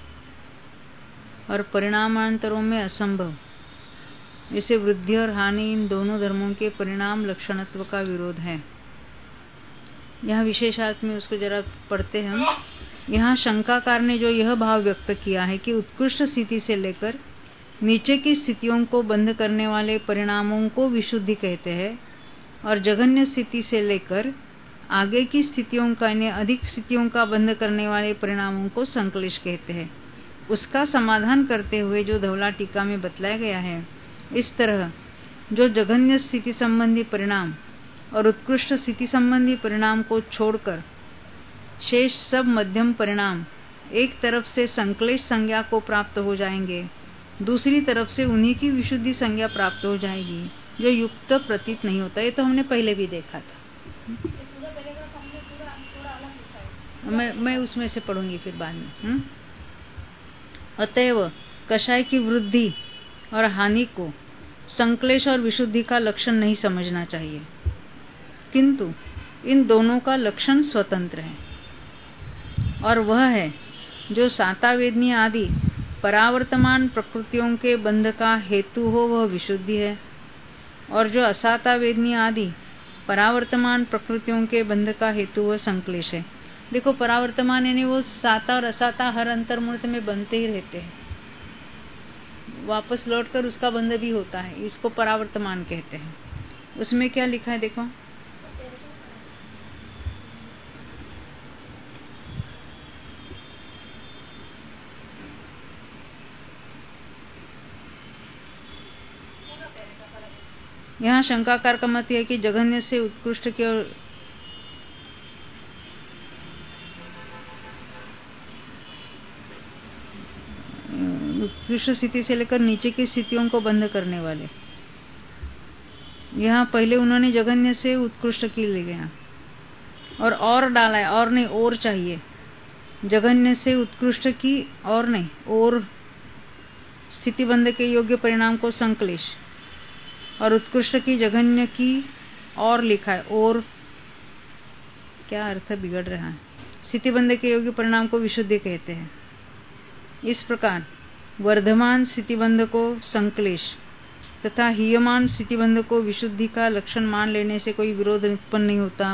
और परिणामांतरों में असंभव ऐसे वृद्धि और हानि, इन दोनों धर्मों के परिणाम लक्षणत्व का विरोध है। यहाँ विशेषार्थ में उसको जरा पढ़ते हैं हम। यहाँ शंकाकार ने जो यह भाव व्यक्त किया है कि उत्कृष्ट स्थिति से लेकर नीचे की स्थितियों को बंद करने वाले परिणामों को विशुद्धि कहते हैं, और जघन्य स्थिति से लेकर आगे की स्थितियों का यानी अधिक स्थितियों का बंद करने वाले परिणामों को संक्लेश कहते हैं। उसका समाधान करते हुए जो धवला टीका में बतलाया गया है, इस तरह जो जघन्य स्थिति संबंधी परिणाम और उत्कृष्ट स्थिति संबंधी परिणाम को छोड़कर शेष सब मध्यम परिणाम एक तरफ से संक्लेश संज्ञा को प्राप्त हो जाएंगे, दूसरी तरफ से उन्हीं की विशुद्धि संज्ञा प्राप्त हो जाएगी, जो युक्त प्रतीत नहीं होता। ये तो हमने पहले भी देखा था। मैं मैं उसमें से पढ़ूंगी फिर बाद में। हुँ? अतएव कषाय की वृद्धि और हानि को संक्लेश और विशुद्धि का लक्षण नहीं समझना चाहिए, किंतु इन दोनों का लक्षण स्वतंत्र है। और वह है जो साता वेदनी आदि परावर्तमान प्रकृतियों के बंध का हेतु हो, वह विशुद्धि है। और जो असाता वेदनी आदि परावर्तमान प्रकृतियों के बंध का हेतु वह संक्लेश है। देखो, परावर्तमान यानी वो साता और असाता हर अंतर्मुहूर्त में बनते ही रहते हैं, वापस लौटकर उसका बंध भी होता है, इसको परावर्तमान कहते हैं। उसमें क्या लिखा है देखो, यहाँ शंकाकार का मत है कि जघन्य से उत्कृष्ट की ओर उत्कृष्ट स्थिति से लेकर नीचे की स्थितियों को बंद करने वाले। यहाँ पहले उन्होंने जघन्य से उत्कृष्ट की ले गया और और डाला है, और नहीं और चाहिए। जघन्य से उत्कृष्ट की और नहीं और, स्थिति बंध के योग्य परिणाम को संक्लेश, और उत्कृष्ट की जघन्य की और लिखा है, और क्या अर्थ बिगड़ रहा है। स्थिति बंध के योग्य परिणाम को विशुद्धि कहते हैं। इस प्रकार वर्धमान स्थितिबंध को संक्लेश तथा हीयमान स्थितिबंध को विशुद्धि का लक्षण मान लेने से कोई विरोध उत्पन्न नहीं होता।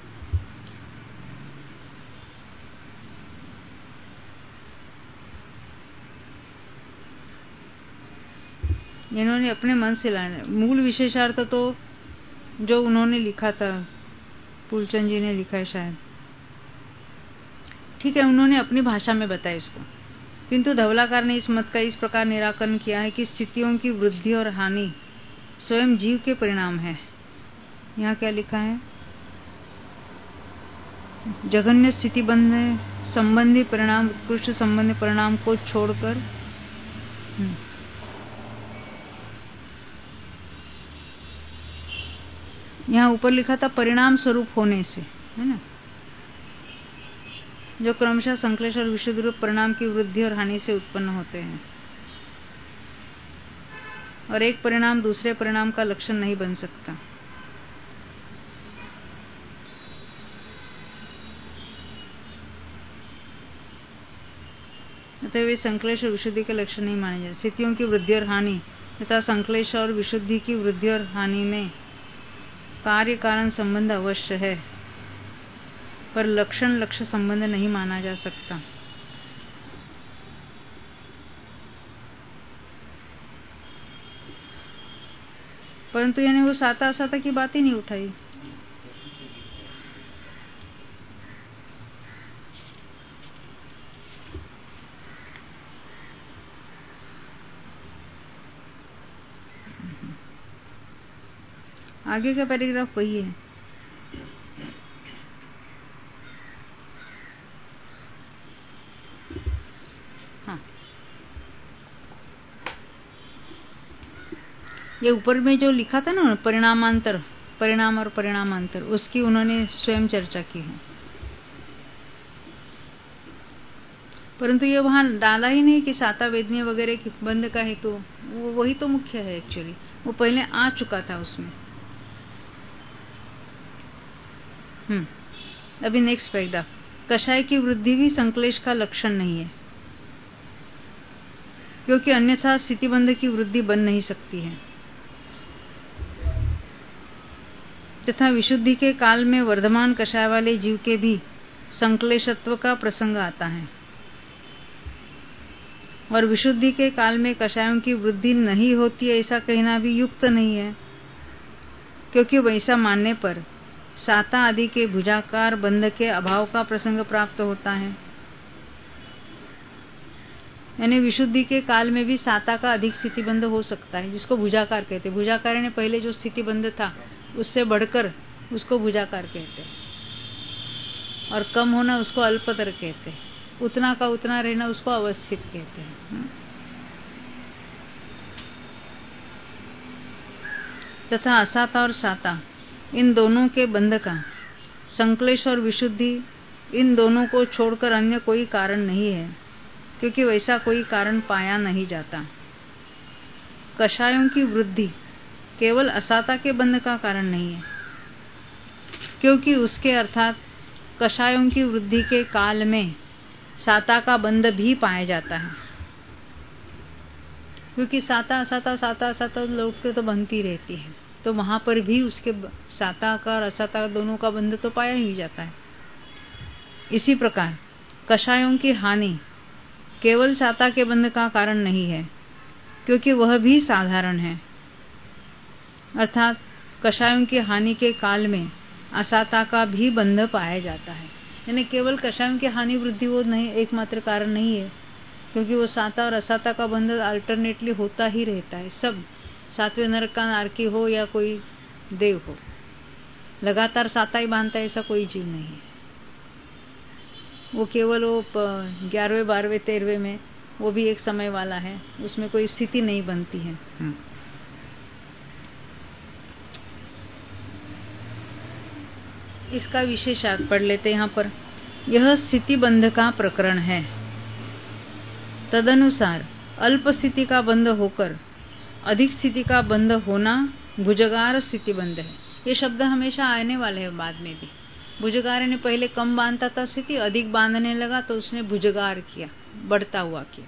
इन्होंने अपने मन से लाया। मूल विशेषार्थ तो जो उन्होंने लिखा था, फूलचंद जी ने लिखा है शायद, ठीक है, उन्होंने अपनी भाषा में बताया इसको। किंतु धवलाकार ने इस मत का इस प्रकार निराकरण किया है कि स्थितियों की वृद्धि और हानि स्वयं जीव के परिणाम है। यहाँ क्या लिखा है, जघन्य स्थिति बंध संबंधी परिणाम उत्कृष्ट संबंधी परिणाम को छोड़कर, यहाँ ऊपर लिखा था परिणाम स्वरूप होने से, है ना, जो क्रमशः संक्लेश और विशुद्ध रूप परिणाम की वृद्धि और हानि से उत्पन्न होते हैं, और एक परिणाम दूसरे परिणाम का लक्षण नहीं बन सकता। अतः वे संक्लेश और विशुद्धि के लक्षण नहीं माने जाते। स्थितियों की वृद्धि और हानि तथा संक्लेश और विशुद्धि की वृद्धि और हानि में कार्य कारण संबंध अवश्य है, पर लक्षण लक्ष्य संबंध नहीं माना जा सकता। परंतु यानी वो साता असाता की बात ही नहीं उठाई। आगे का पैराग्राफ वही है। हाँ, ये ऊपर में जो लिखा था ना परिणामांतर, परिणाम और परिणामांतर, उसकी उन्होंने स्वयं चर्चा की है, परंतु ये वहां डाला ही नहीं कि साता वेदनीय वगैरह की बंध का हेतु, वो वही तो मुख्य है एक्चुअली, वो पहले आ चुका था उसमें। हम्म अभी नेक्स्ट पैराग्राफ, कषाय की वृद्धि भी संक्लेश का लक्षण नहीं है, क्योंकि अन्यथा स्थितिबंध की वृद्धि बन नहीं सकती है, तथा विशुद्धि के काल में वर्धमान कषाय वाले जीव के भी संक्लेशत्व का प्रसंग आता है, और विशुद्धि के काल में कषायों की वृद्धि नहीं होती ऐसा कहना भी युक्त नहीं है, क्योंकि वैसा मानने पर साता आदि के भुजाकार बंध के अभाव का प्रसंग प्राप्त होता है। यानी विशुद्धि के काल में भी साता का अधिक स्थिति बंध हो सकता है, जिसको भुजाकार कहते हैं। भुजाकार ने पहले जो स्थिति बंध था उससे बढ़कर उसको भुजाकार कहते हैं, और कम होना उसको अल्पतर कहते हैं, उतना का उतना रहना उसको अवस्थित कहते हैं। तथा असाता और साता इन दोनों के बंध का संक्लेश और विशुद्धि इन दोनों को छोड़कर अन्य कोई कारण नहीं है, क्योंकि वैसा कोई कारण पाया नहीं जाता। कषायों की वृद्धि केवल असाता के बंध का कारण नहीं है, क्योंकि उसके अर्थात कषायों की वृद्धि के काल में साता का बंध भी पाया जाता है, क्योंकि साता असाता साता असाता लोग के तो बनती रहती है, तो वहां पर भी उसके साता का और असाता दोनों का बंध तो पाया ही जाता है। इसी प्रकार कषायों की हानि केवल साता के बंध का कारण नहीं है, क्योंकि वह भी साधारण है। अर्थात कषायों की हानि के काल में असाता का भी बंध पाया जाता है, यानी केवल कषायों की हानि वृद्धि वो नहीं एकमात्र कारण नहीं है, क्योंकि वो साता और असाता का बंध अल्टरनेटली होता ही रहता है। सब सातवें नरक का नारकी हो या कोई देव हो, लगातार साता ही बांधता है ऐसा कोई जीव नहीं है। वो केवल वो ग्यारहवें बारहवें तेरहवें में वो भी एक समय वाला है, उसमें कोई स्थिति नहीं बनती है। इसका विशेषार्थ पढ़ लेते यहाँ पर। यह स्थिति बंध का प्रकरण है। तदनुसार अल्प स्थिति का बंध होकर अधिक स्थिति का बंध होना भुजगार स्थिति बंध है। ये शब्द हमेशा आने वाले हैं बाद में भी। भुजगार ने पहले कम बांधता था स्थिति, अधिक बांधने लगा तो उसने भुजगार किया, बढ़ता हुआ किया।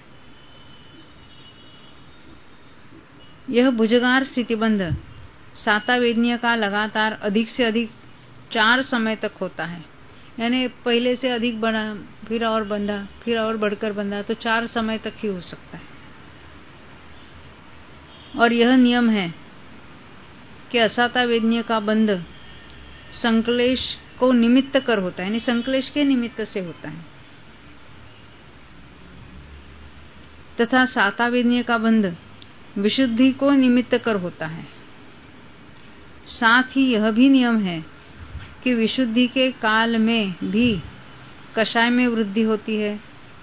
यह भुजगार स्थिति बंध साता वेदनीय का लगातार अधिक से अधिक चार समय तक होता है, यानी पहले से अधिक बढ़ा, फिर और बंधा, फिर और बढ़कर बंधा, तो चार समय तक ही हो सकता है। और यह नियम है कि असाता वेदनीय का बंध संक्लेश को निमित्त कर होता है, यानी संक्लेश के निमित्त से होता है, तथा साता वेदनीय का बंध विशुद्धि को निमित्त कर होता है। साथ ही यह भी नियम है कि विशुद्धि के काल में भी कषाय में वृद्धि होती है,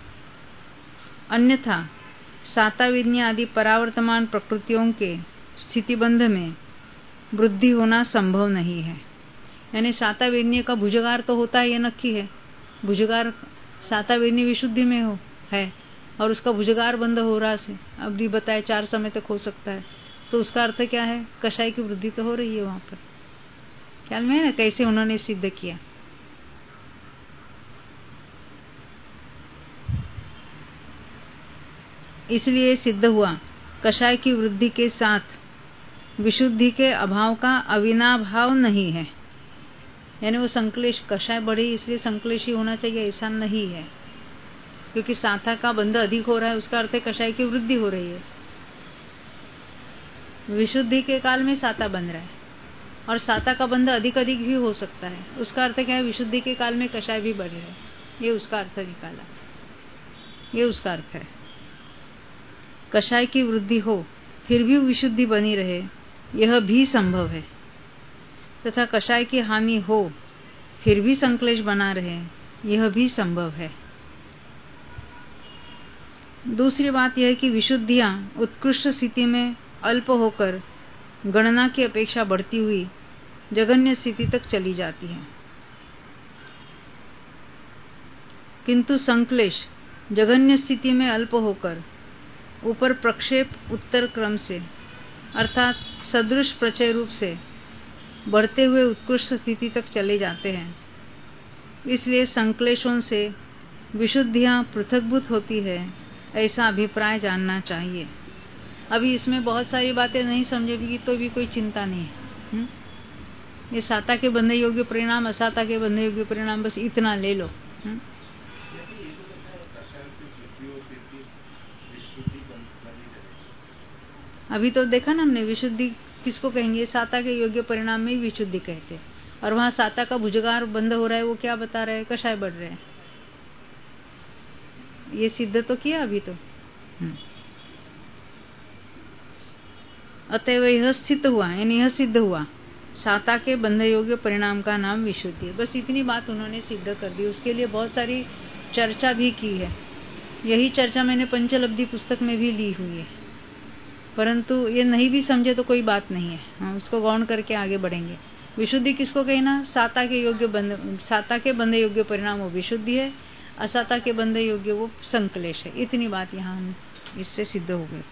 अन्यथा साता वेदनीय आदि परावर्तमान प्रकृतियों के स्थितिबंध में वृद्धि होना संभव नहीं है। यानी साता वेदनीय का भुजगार तो होता है, ये नक्की है। भुजगार साता वेदनीय विशुद्धि में हो है और उसका भुजगार बंद हो रहा से अब भी बताए चार समय तक हो सकता है, तो उसका अर्थ क्या है? कषाय की वृद्धि तो हो रही है वहां पर। ख्याल में है ना कैसे उन्होंने सिद्ध किया। इसलिए सिद्ध हुआ कषाय की वृद्धि के साथ विशुद्धि के अभाव का अविनाभाव नहीं है, यानी वो संक्लेश कषाय बढ़ी इसलिए संक्लेश ही होना चाहिए ऐसा नहीं है, क्योंकि साता का बंध अधिक हो रहा है उसका अर्थ है कषाय की वृद्धि हो रही है। विशुद्धि के काल में साता बन रहा है और साता का बंध अधिक अधिक भी हो सकता है, उसका अर्थ क्या है? विशुद्धि के काल में कषाय भी बढ़ रहा है, ये उसका अर्थ निकाला, ये उसका अर्थ है। कषाय की वृद्धि हो फिर भी विशुद्धि बनी रहे यह भी संभव है, तथा कषाय की हानि हो फिर भी संक्लेश बना रहे यह भी संभव है। दूसरी बात यह है कि विशुद्धियां उत्कृष्ट स्थिति में अल्प होकर गणना की अपेक्षा बढ़ती हुई जघन्य स्थिति तक चली जाती है, किंतु संक्लेश जघन्य स्थिति में अल्प होकर ऊपर प्रक्षेप उत्तर क्रम से अर्थात सदृश प्रचय रूप से बढ़ते हुए उत्कृष्ट स्थिति तक चले जाते हैं। इसलिए संक्लेशों से विशुद्धियां पृथकभूत होती है ऐसा अभिप्राय जानना चाहिए। अभी इसमें बहुत सारी बातें नहीं समझेगी तो भी कोई चिंता नहीं है। हुँ? ये साता के बंधे योग्य परिणाम, असाता के बंधे योग्य परिणाम, बस इतना ले लो। हुँ? अभी तो देखा ना हमने, विशुद्धि किसको कहेंगे? साता के योग्य परिणाम में ही विशुद्धि कहते हैं, और वहां साता का भुजगार बंद हो रहा है, वो क्या बता रहे हैं? कषाय बढ़ रहे हैं। ये सिद्ध तो किया अभी तो। अतएव यह स्थित हुआ, यानी यह सिद्ध हुआ साता के बंध योग्य परिणाम का नाम विशुद्धि है। बस इतनी बात उन्होंने सिद्ध कर दी, उसके लिए बहुत सारी चर्चा भी की है। यही चर्चा मैंने पंचलब्धि पुस्तक में भी ली हुई है, परंतु ये नहीं भी समझे तो कोई बात नहीं है। हाँ, उसको गौण करके आगे बढ़ेंगे। विशुद्धि किसको कहना? साता के योग्य बंध, साता के बंध योग्य परिणाम वो विशुद्धि है, असाता के बंध योग्य वो संक्लेश है। इतनी बात यहाँ हम इससे सिद्ध हो गए।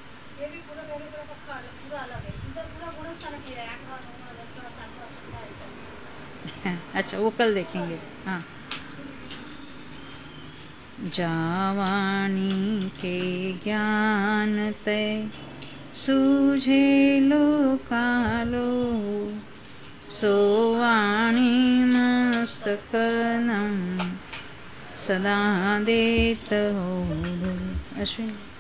अच्छा, वो कल देखेंगे। हाँ, जावाणी के ज्ञान ते सूझे लोकालो सोवाणी मस्तकनम सदा देत हो। अश्विन